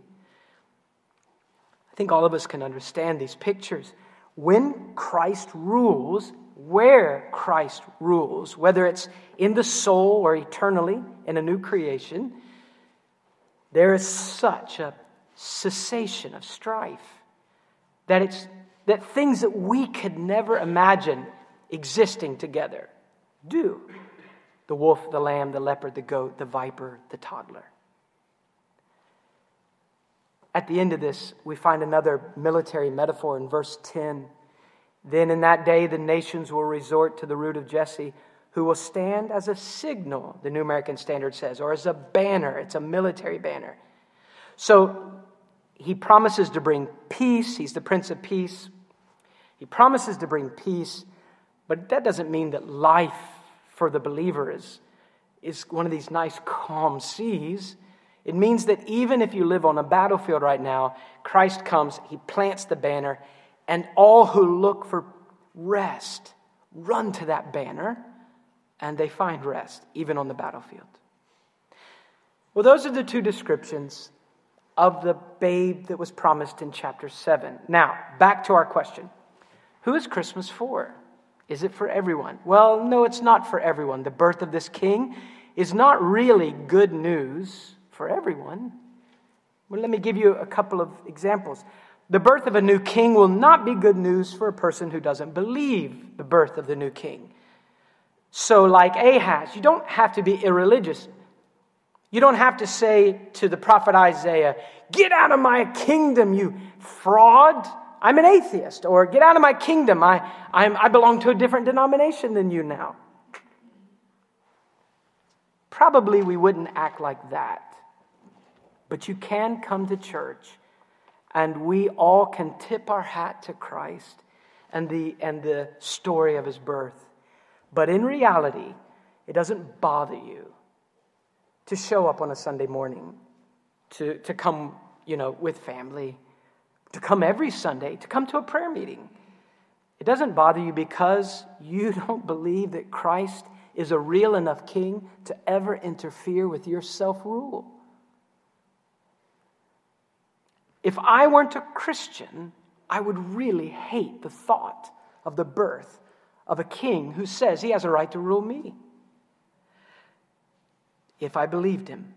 I think all of us can understand these pictures. When Christ rules, where Christ rules, whether it's in the soul or eternally in a new creation, there is such a cessation of strife that things that we could never imagine existing together do. The wolf, the lamb, the leopard, the goat, the viper, the toddler. At the end of this, we find another military metaphor in verse 10. Then in that day the nations will resort to the root of Jesse, who will stand as a signal, the New American Standard says, or as a banner. It's a military banner. So he promises to bring peace. He's the Prince of Peace. He promises to bring peace, but that doesn't mean that life for the believer is one of these nice calm seas. It means that even if you live on a battlefield right now, Christ comes, he plants the banner, and all who look for rest run to that banner, and they find rest, even on the battlefield. Well, those are the two descriptions of the babe that was promised in chapter 7. Now, back to our question. Who is Christmas for? Is it for everyone? Well, no, it's not for everyone. The birth of this king is not really good news for everyone. Well, let me give you a couple of examples. The birth of a new king will not be good news for a person who doesn't believe the birth of the new king. So like Ahaz, you don't have to be irreligious. You don't have to say to the prophet Isaiah, "Get out of my kingdom, you fraud. I'm an atheist." Or, "Get out of my kingdom. I belong to a different denomination than you now." Probably we wouldn't act like that. But you can come to church, and we all can tip our hat to Christ and the story of his birth. But in reality, it doesn't bother you to show up on a Sunday morning, to come, with family, to come every Sunday, to come to a prayer meeting. It doesn't bother you because you don't believe that Christ is a real enough king to ever interfere with your self-rule. If I weren't a Christian, I would really hate the thought of the birth of a king who says he has a right to rule me. If I believed him.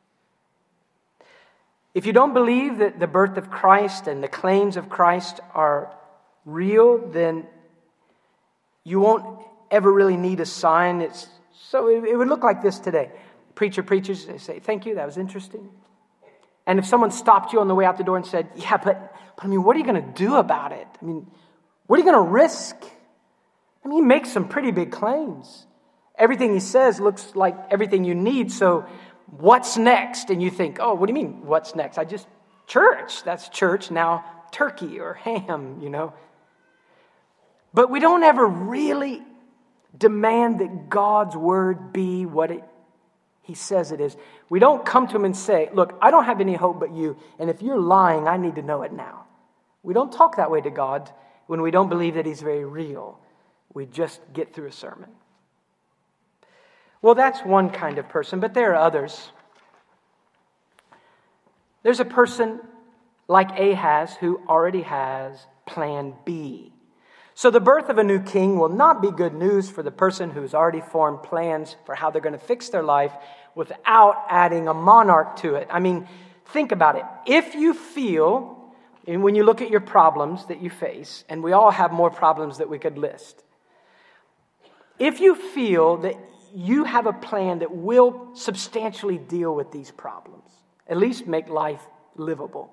If you don't believe that the birth of Christ and the claims of Christ are real, then you won't ever really need a sign. It would look like this today. Preacher preaches, they say, "Thank you, that was interesting." And if someone stopped you on the way out the door and said, "Yeah, but I mean, what are you going to do about it? I mean, what are you going to risk?" I mean, he makes some pretty big claims. Everything he says looks like everything you need, so what's next? And you think, "Oh, what do you mean, what's next? Church. That's church. Now turkey or ham, But we don't ever really demand that God's word be what he says it is. We don't come to him and say, "Look, I don't have any hope but you, and if you're lying, I need to know it now." We don't talk that way to God when we don't believe that he's very real. We just get through a sermon. Well, that's one kind of person, but there are others. There's a person like Ahaz who already has plan B. So the birth of a new king will not be good news for the person who's already formed plans for how they're going to fix their life without adding a monarch to it. I mean, think about it. If you feel, and when you look at your problems that you face, and we all have more problems that we could list, if you feel that you have a plan that will substantially deal with these problems, at least make life livable,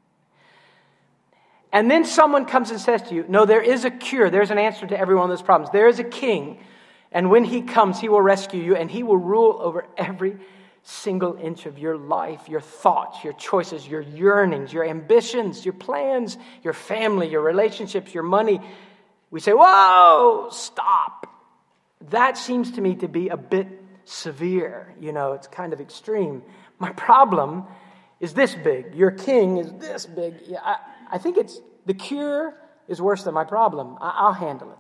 and then someone comes and says to you, "No, there is a cure. There's an answer to every one of those problems. There is a king. And when he comes, he will rescue you. And he will rule over every single inch of your life, your thoughts, your choices, your yearnings, your ambitions, your plans, your family, your relationships, your money." We say, "Whoa, stop." That seems to me to be a bit severe. It's kind of extreme. My problem is this big. Your king is this big. Yeah, I think the cure is worse than my problem. I'll handle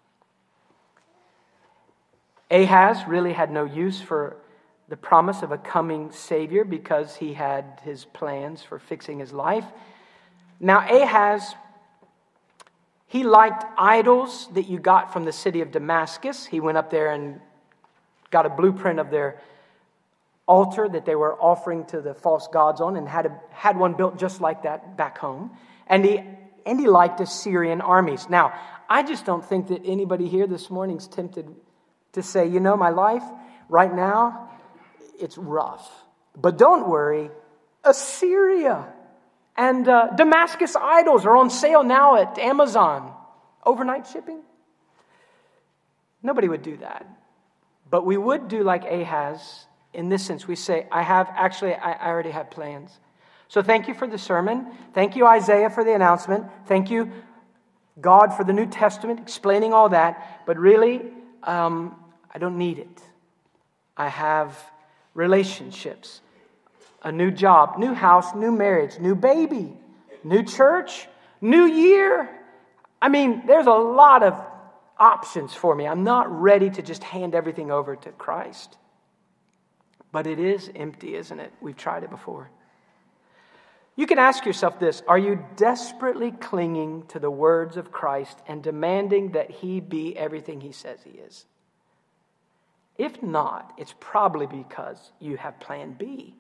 it. Ahaz really had no use for the promise of a coming Savior because he had his plans for fixing his life. Now, Ahaz, he liked idols that you got from the city of Damascus. He went up there and got a blueprint of their altar that they were offering to the false gods on and had one built just like that back home. And he liked Assyrian armies. Now, I just don't think that anybody here this morning is tempted to say, "My life right now, it's rough. But don't worry, Assyria and Damascus idols are on sale now at Amazon. Overnight shipping." Nobody would do that. But we would do like Ahaz in this sense. We say, I already have plans. So thank you for the sermon. Thank you, Isaiah, for the announcement. Thank you, God, for the New Testament, explaining all that. But really, I don't need it. I have relationships, a new job, new house, new marriage, new baby, new church, new year. I mean, there's a lot of options for me. I'm not ready to just hand everything over to Christ. But it is empty, isn't it? We've tried it before. You can ask yourself this: are you desperately clinging to the words of Christ and demanding that he be everything he says he is? If not, it's probably because you have plan B.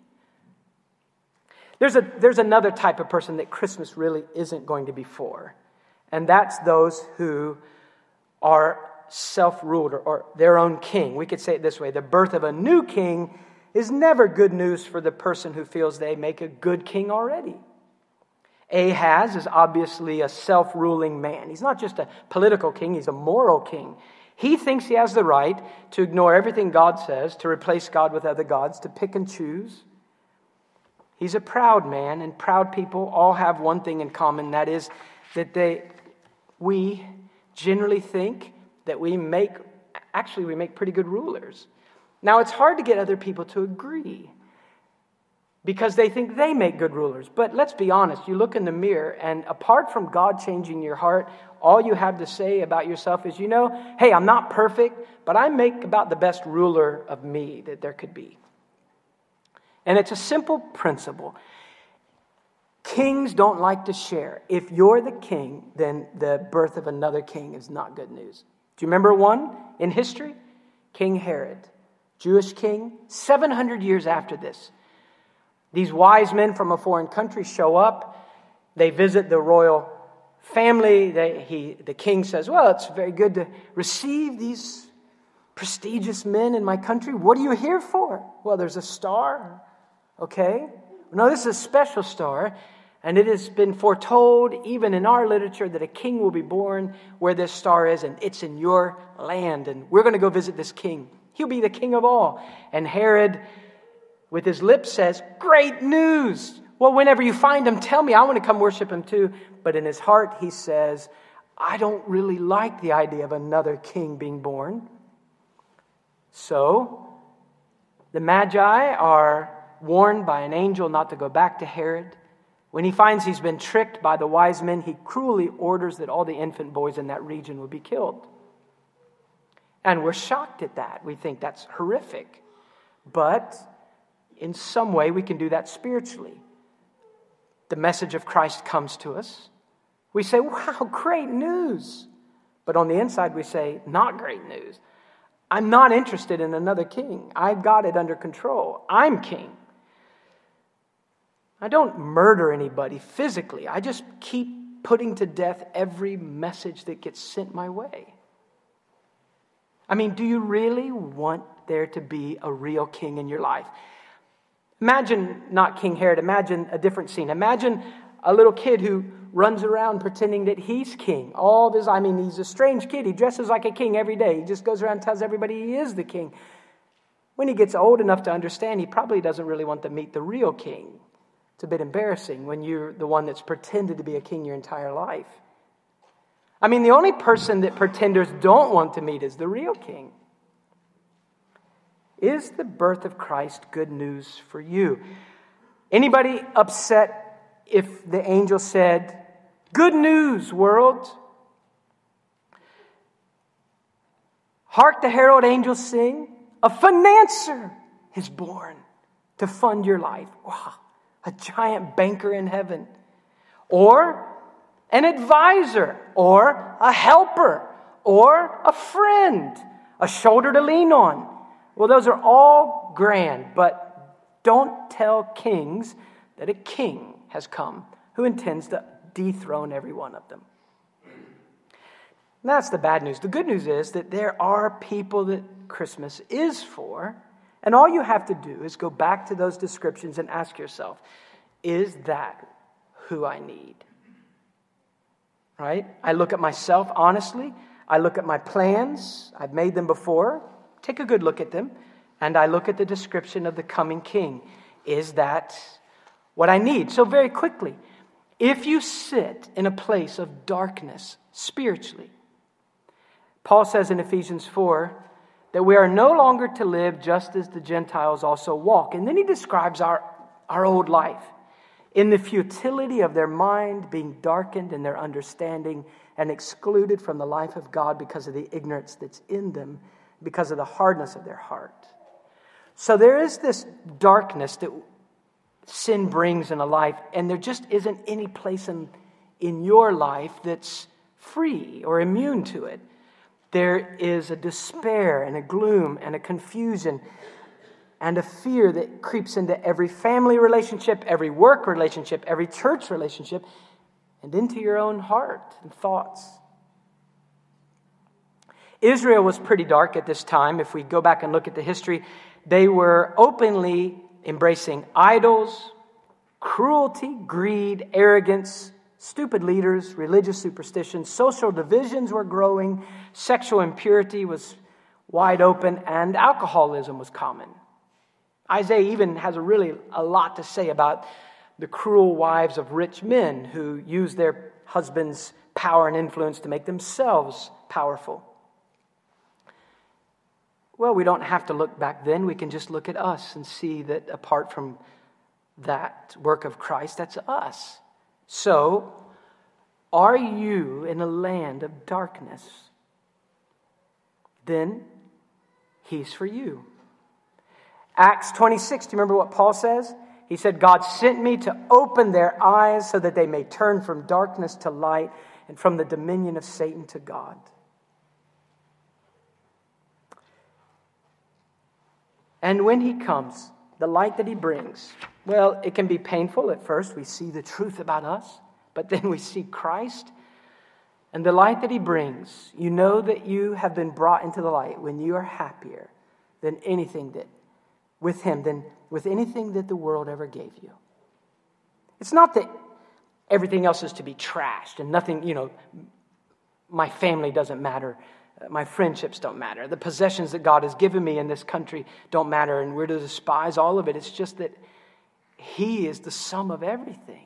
There's another type of person that Christmas really isn't going to be for. And that's those who are self-ruled or their own king. We could say it this way: the birth of a new king is never good news for the person who feels they make a good king already. Ahaz is obviously a self-ruling man. He's not just a political king, he's a moral king. He thinks he has the right to ignore everything God says, to replace God with other gods, to pick and choose. He's a proud man, and proud people all have one thing in common, that is that we generally think that we make pretty good rulers. Now, it's hard to get other people to agree because they think they make good rulers. But let's be honest, you look in the mirror, and apart from God changing your heart, all you have to say about yourself is, hey, I'm not perfect, but I make about the best ruler of me that there could be. And it's a simple principle. Kings don't like to share. If you're the king, then the birth of another king is not good news. Do you remember one in history? King Herod, Jewish king, 700 years after this. These wise men from a foreign country show up. They visit the royal family. The king says, well, it's very good to receive these prestigious men in my country. What are you here for? Well, there's a star. Okay. No, this is a special star. And it has been foretold, even in our literature, that a king will be born where this star is, and it's in your land. And we're going to go visit this king. He'll be the king of all. And Herod, with his lips, says, great news. Well, whenever you find him, tell me. I want to come worship him too. But in his heart, he says, I don't really like the idea of another king being born. So, the Magi are warned by an angel not to go back to Herod. When he finds he's been tricked by the wise men, he cruelly orders that all the infant boys in that region would be killed. And we're shocked at that. We think that's horrific. But in some way, we can do that spiritually. The message of Christ comes to us. We say, wow, great news. But on the inside, we say, not great news. I'm not interested in another king. I've got it under control. I'm king. I don't murder anybody physically. I just keep putting to death every message that gets sent my way. I mean, do you really want there to be a real king in your life? Imagine not King Herod. Imagine a different scene. Imagine a little kid who runs around pretending that he's king. He's a strange kid. He dresses like a king every day. He just goes around and tells everybody he is the king. When he gets old enough to understand, he probably doesn't really want to meet the real king. It's a bit embarrassing when you're the one that's pretended to be a king your entire life. I mean, the only person that pretenders don't want to meet is the real king. Is the birth of Christ good news for you? Anybody upset if the angel said, good news, world? Hark the herald angels sing, a financier is born to fund your life. Wow. A giant banker in heaven, or an advisor, or a helper, or a friend, a shoulder to lean on. Well, those are all grand, but don't tell kings that a king has come who intends to dethrone every one of them. And that's the bad news. The good news is that there are people that Christmas is for. And all you have to do is go back to those descriptions and ask yourself, is that who I need? Right? I look at myself honestly. I look at my plans. I've made them before. Take a good look at them. And I look at the description of the coming king. Is that what I need? So very quickly, if you sit in a place of darkness spiritually, Paul says in Ephesians 4, that we are no longer to live just as the Gentiles also walk. And then he describes our old life in the futility of their mind, being darkened in their understanding and excluded from the life of God because of the ignorance that's in them, because of the hardness of their heart. So there is this darkness that sin brings in a life, and there just isn't any place in your life that's free or immune to it. There is a despair and a gloom and a confusion and a fear that creeps into every family relationship, every work relationship, every church relationship, and into your own heart and thoughts. Israel was pretty dark at this time. If we go back and look at the history, they were openly embracing idols, cruelty, greed, arrogance, stupid leaders, religious superstitions, social divisions were growing, sexual impurity was wide open, and alcoholism was common. Isaiah even has a lot to say about the cruel wives of rich men who use their husbands' power and influence to make themselves powerful. Well, we don't have to look back then. We can just look at us and see that apart from that work of Christ, that's us. So, are you in a land of darkness? Then He's for you. Acts 26, do you remember what Paul says? He said, God sent me to open their eyes so that they may turn from darkness to light and from the dominion of Satan to God. And when He comes, the light that He brings, well, it can be painful at first. We see the truth about us, but then we see Christ. And the light that He brings, you know that you have been brought into the light when you are happier than anything that, with Him, than with anything that the world ever gave you. It's not that everything else is to be trashed and nothing, my family doesn't matter. My friendships don't matter. The possessions that God has given me in this country don't matter, and we're to despise all of it. It's just that He is the sum of everything.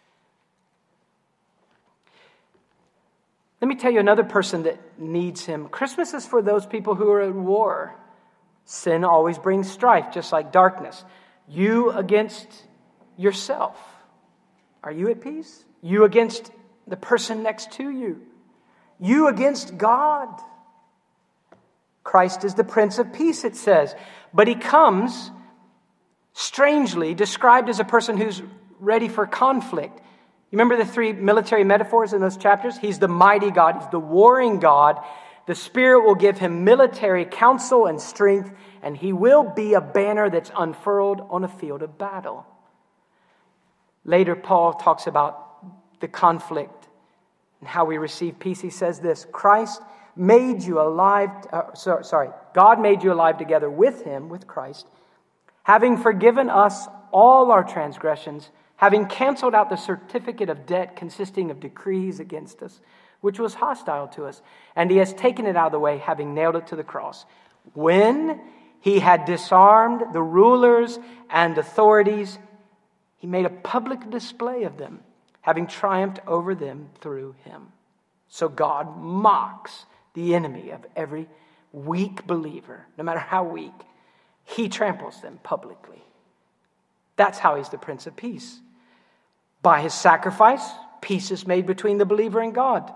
Let me tell you another person that needs Him. Christmas is for those people who are at war. Sin always brings strife, just like darkness. You against yourself. Are you at peace? You against the person next to you. You against God. Christ is the Prince of Peace, it says. But He comes, strangely, described as a person who's ready for conflict. You remember the three military metaphors in those chapters? He's the mighty God. He's the warring God. The Spirit will give Him military counsel and strength, and He will be a banner that's unfurled on a field of battle. Later, Paul talks about the conflict and how we receive peace. He says this, God made you alive together with Him, with Christ, having forgiven us all our transgressions, having canceled out the certificate of debt consisting of decrees against us, which was hostile to us. And He has taken it out of the way, having nailed it to the cross. When He had disarmed the rulers and authorities, He made a public display of them, having triumphed over them through Him. So God mocks the enemy of every weak believer, no matter how weak. He tramples them publicly. That's how He's the Prince of Peace. By His sacrifice, peace is made between the believer and God.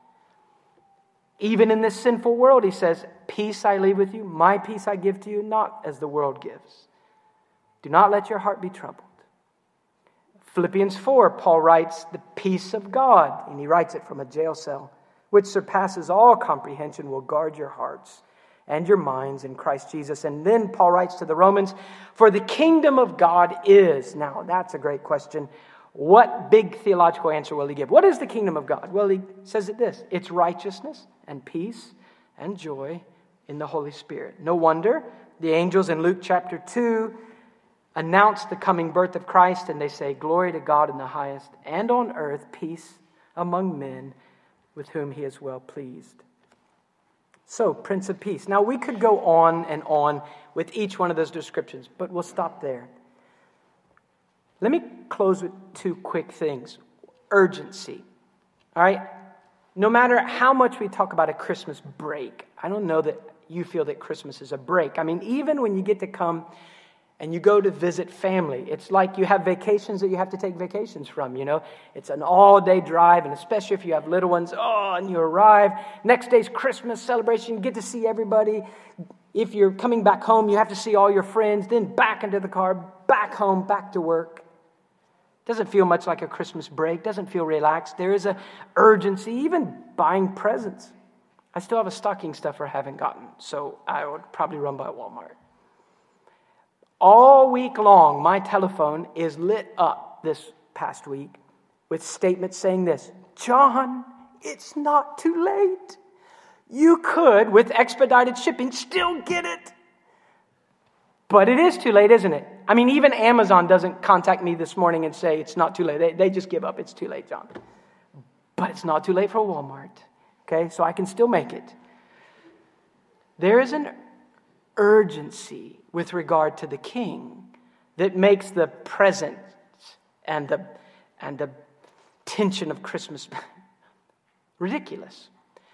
Even in this sinful world, He says, peace I leave with you, my peace I give to you, not as the world gives. Do not let your heart be troubled. Philippians 4, Paul writes, the peace of God, and he writes it from a jail cell, which surpasses all comprehension, will guard your hearts and your minds in Christ Jesus. And then Paul writes to the Romans, for the kingdom of God is, now that's a great question. What big theological answer will he give? What is the kingdom of God? Well, he says it this, it's righteousness and peace and joy in the Holy Spirit. No wonder the angels in Luke chapter 2 announce the coming birth of Christ, and they say, glory to God in the highest, and on earth peace among men with whom He is well pleased. So, Prince of Peace. Now, we could go on and on with each one of those descriptions, but we'll stop there. Let me close with two quick things. Urgency. All right? No matter how much we talk about a Christmas break, I don't know that you feel that Christmas is a break. I mean, even when you get to come and you go to visit family, it's like you have vacations that you have to take vacations from, It's an all-day drive, and especially if you have little ones, and you arrive. Next day's Christmas celebration, you get to see everybody. If you're coming back home, you have to see all your friends, then back into the car, back home, back to work. Doesn't feel much like a Christmas break, doesn't feel relaxed. There is an urgency, even buying presents. I still have a stocking stuffer I haven't gotten, so I would probably run by Walmart. All week long, my telephone is lit up this past week with statements saying this, John, it's not too late. You could, with expedited shipping, still get it. But it is too late, isn't it? I mean, even Amazon doesn't contact me this morning and say it's not too late. They just give up. It's too late, John. But it's not too late for Walmart. Okay, so I can still make it. There is an urgency with regard to the King that makes the present and the tension of Christmas ridiculous.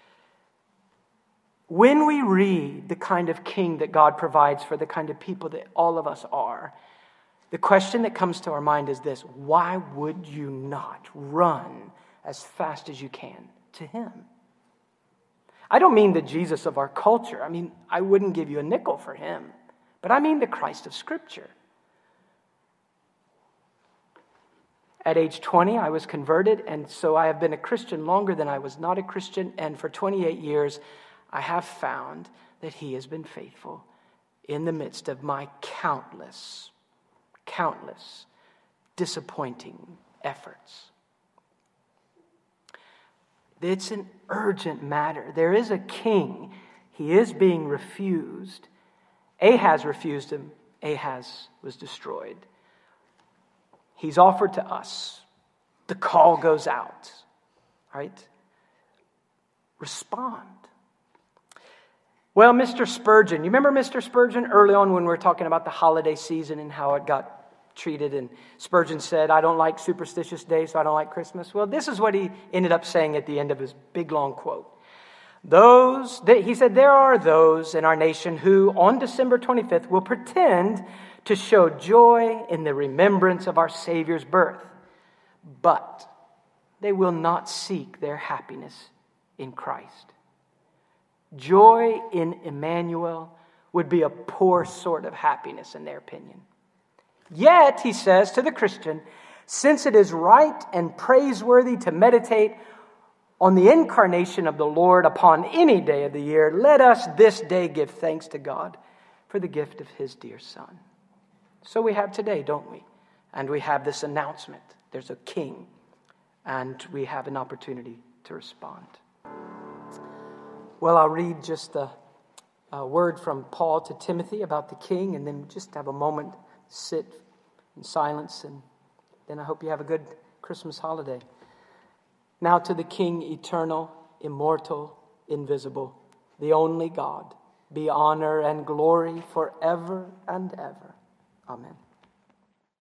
When we read the kind of King that God provides for the kind of people that all of us are, the question that comes to our mind is this: why would you not run as fast as you can to Him? I don't mean the Jesus of our culture. I mean, I wouldn't give you a nickel for Him. But I mean the Christ of Scripture. At age 20, I was converted, and so I have been a Christian longer than I was not a Christian. And for 28 years, I have found that He has been faithful in the midst of my countless disappointing efforts. It's an urgent matter. There is a king. He is being refused. Ahaz refused him. Ahaz was destroyed. He's offered to us. The call goes out. Right? Respond. Well, Mr. Spurgeon, you remember Mr. Spurgeon early on when we were talking about the holiday season and how it got treated? And Spurgeon said, I don't like superstitious days, so I don't like Christmas. Well, this is what he ended up saying at the end of his big long quote. He said, there are those in our nation who on December 25th will pretend to show joy in the remembrance of our Savior's birth, but they will not seek their happiness in Christ. Joy in Emmanuel would be a poor sort of happiness in their opinion. Yet, he says to the Christian, since it is right and praiseworthy to meditate on the incarnation of the Lord upon any day of the year, let us this day give thanks to God for the gift of His dear Son. So we have today, don't we? And we have this announcement. There's a king, and we have an opportunity to respond. Well, I'll read just a word from Paul to Timothy about the king, and then just have a moment, sit in silence, and then I hope you have a good Christmas holiday. Now to the King, eternal, immortal, invisible, the only God, be honor and glory forever and ever. Amen.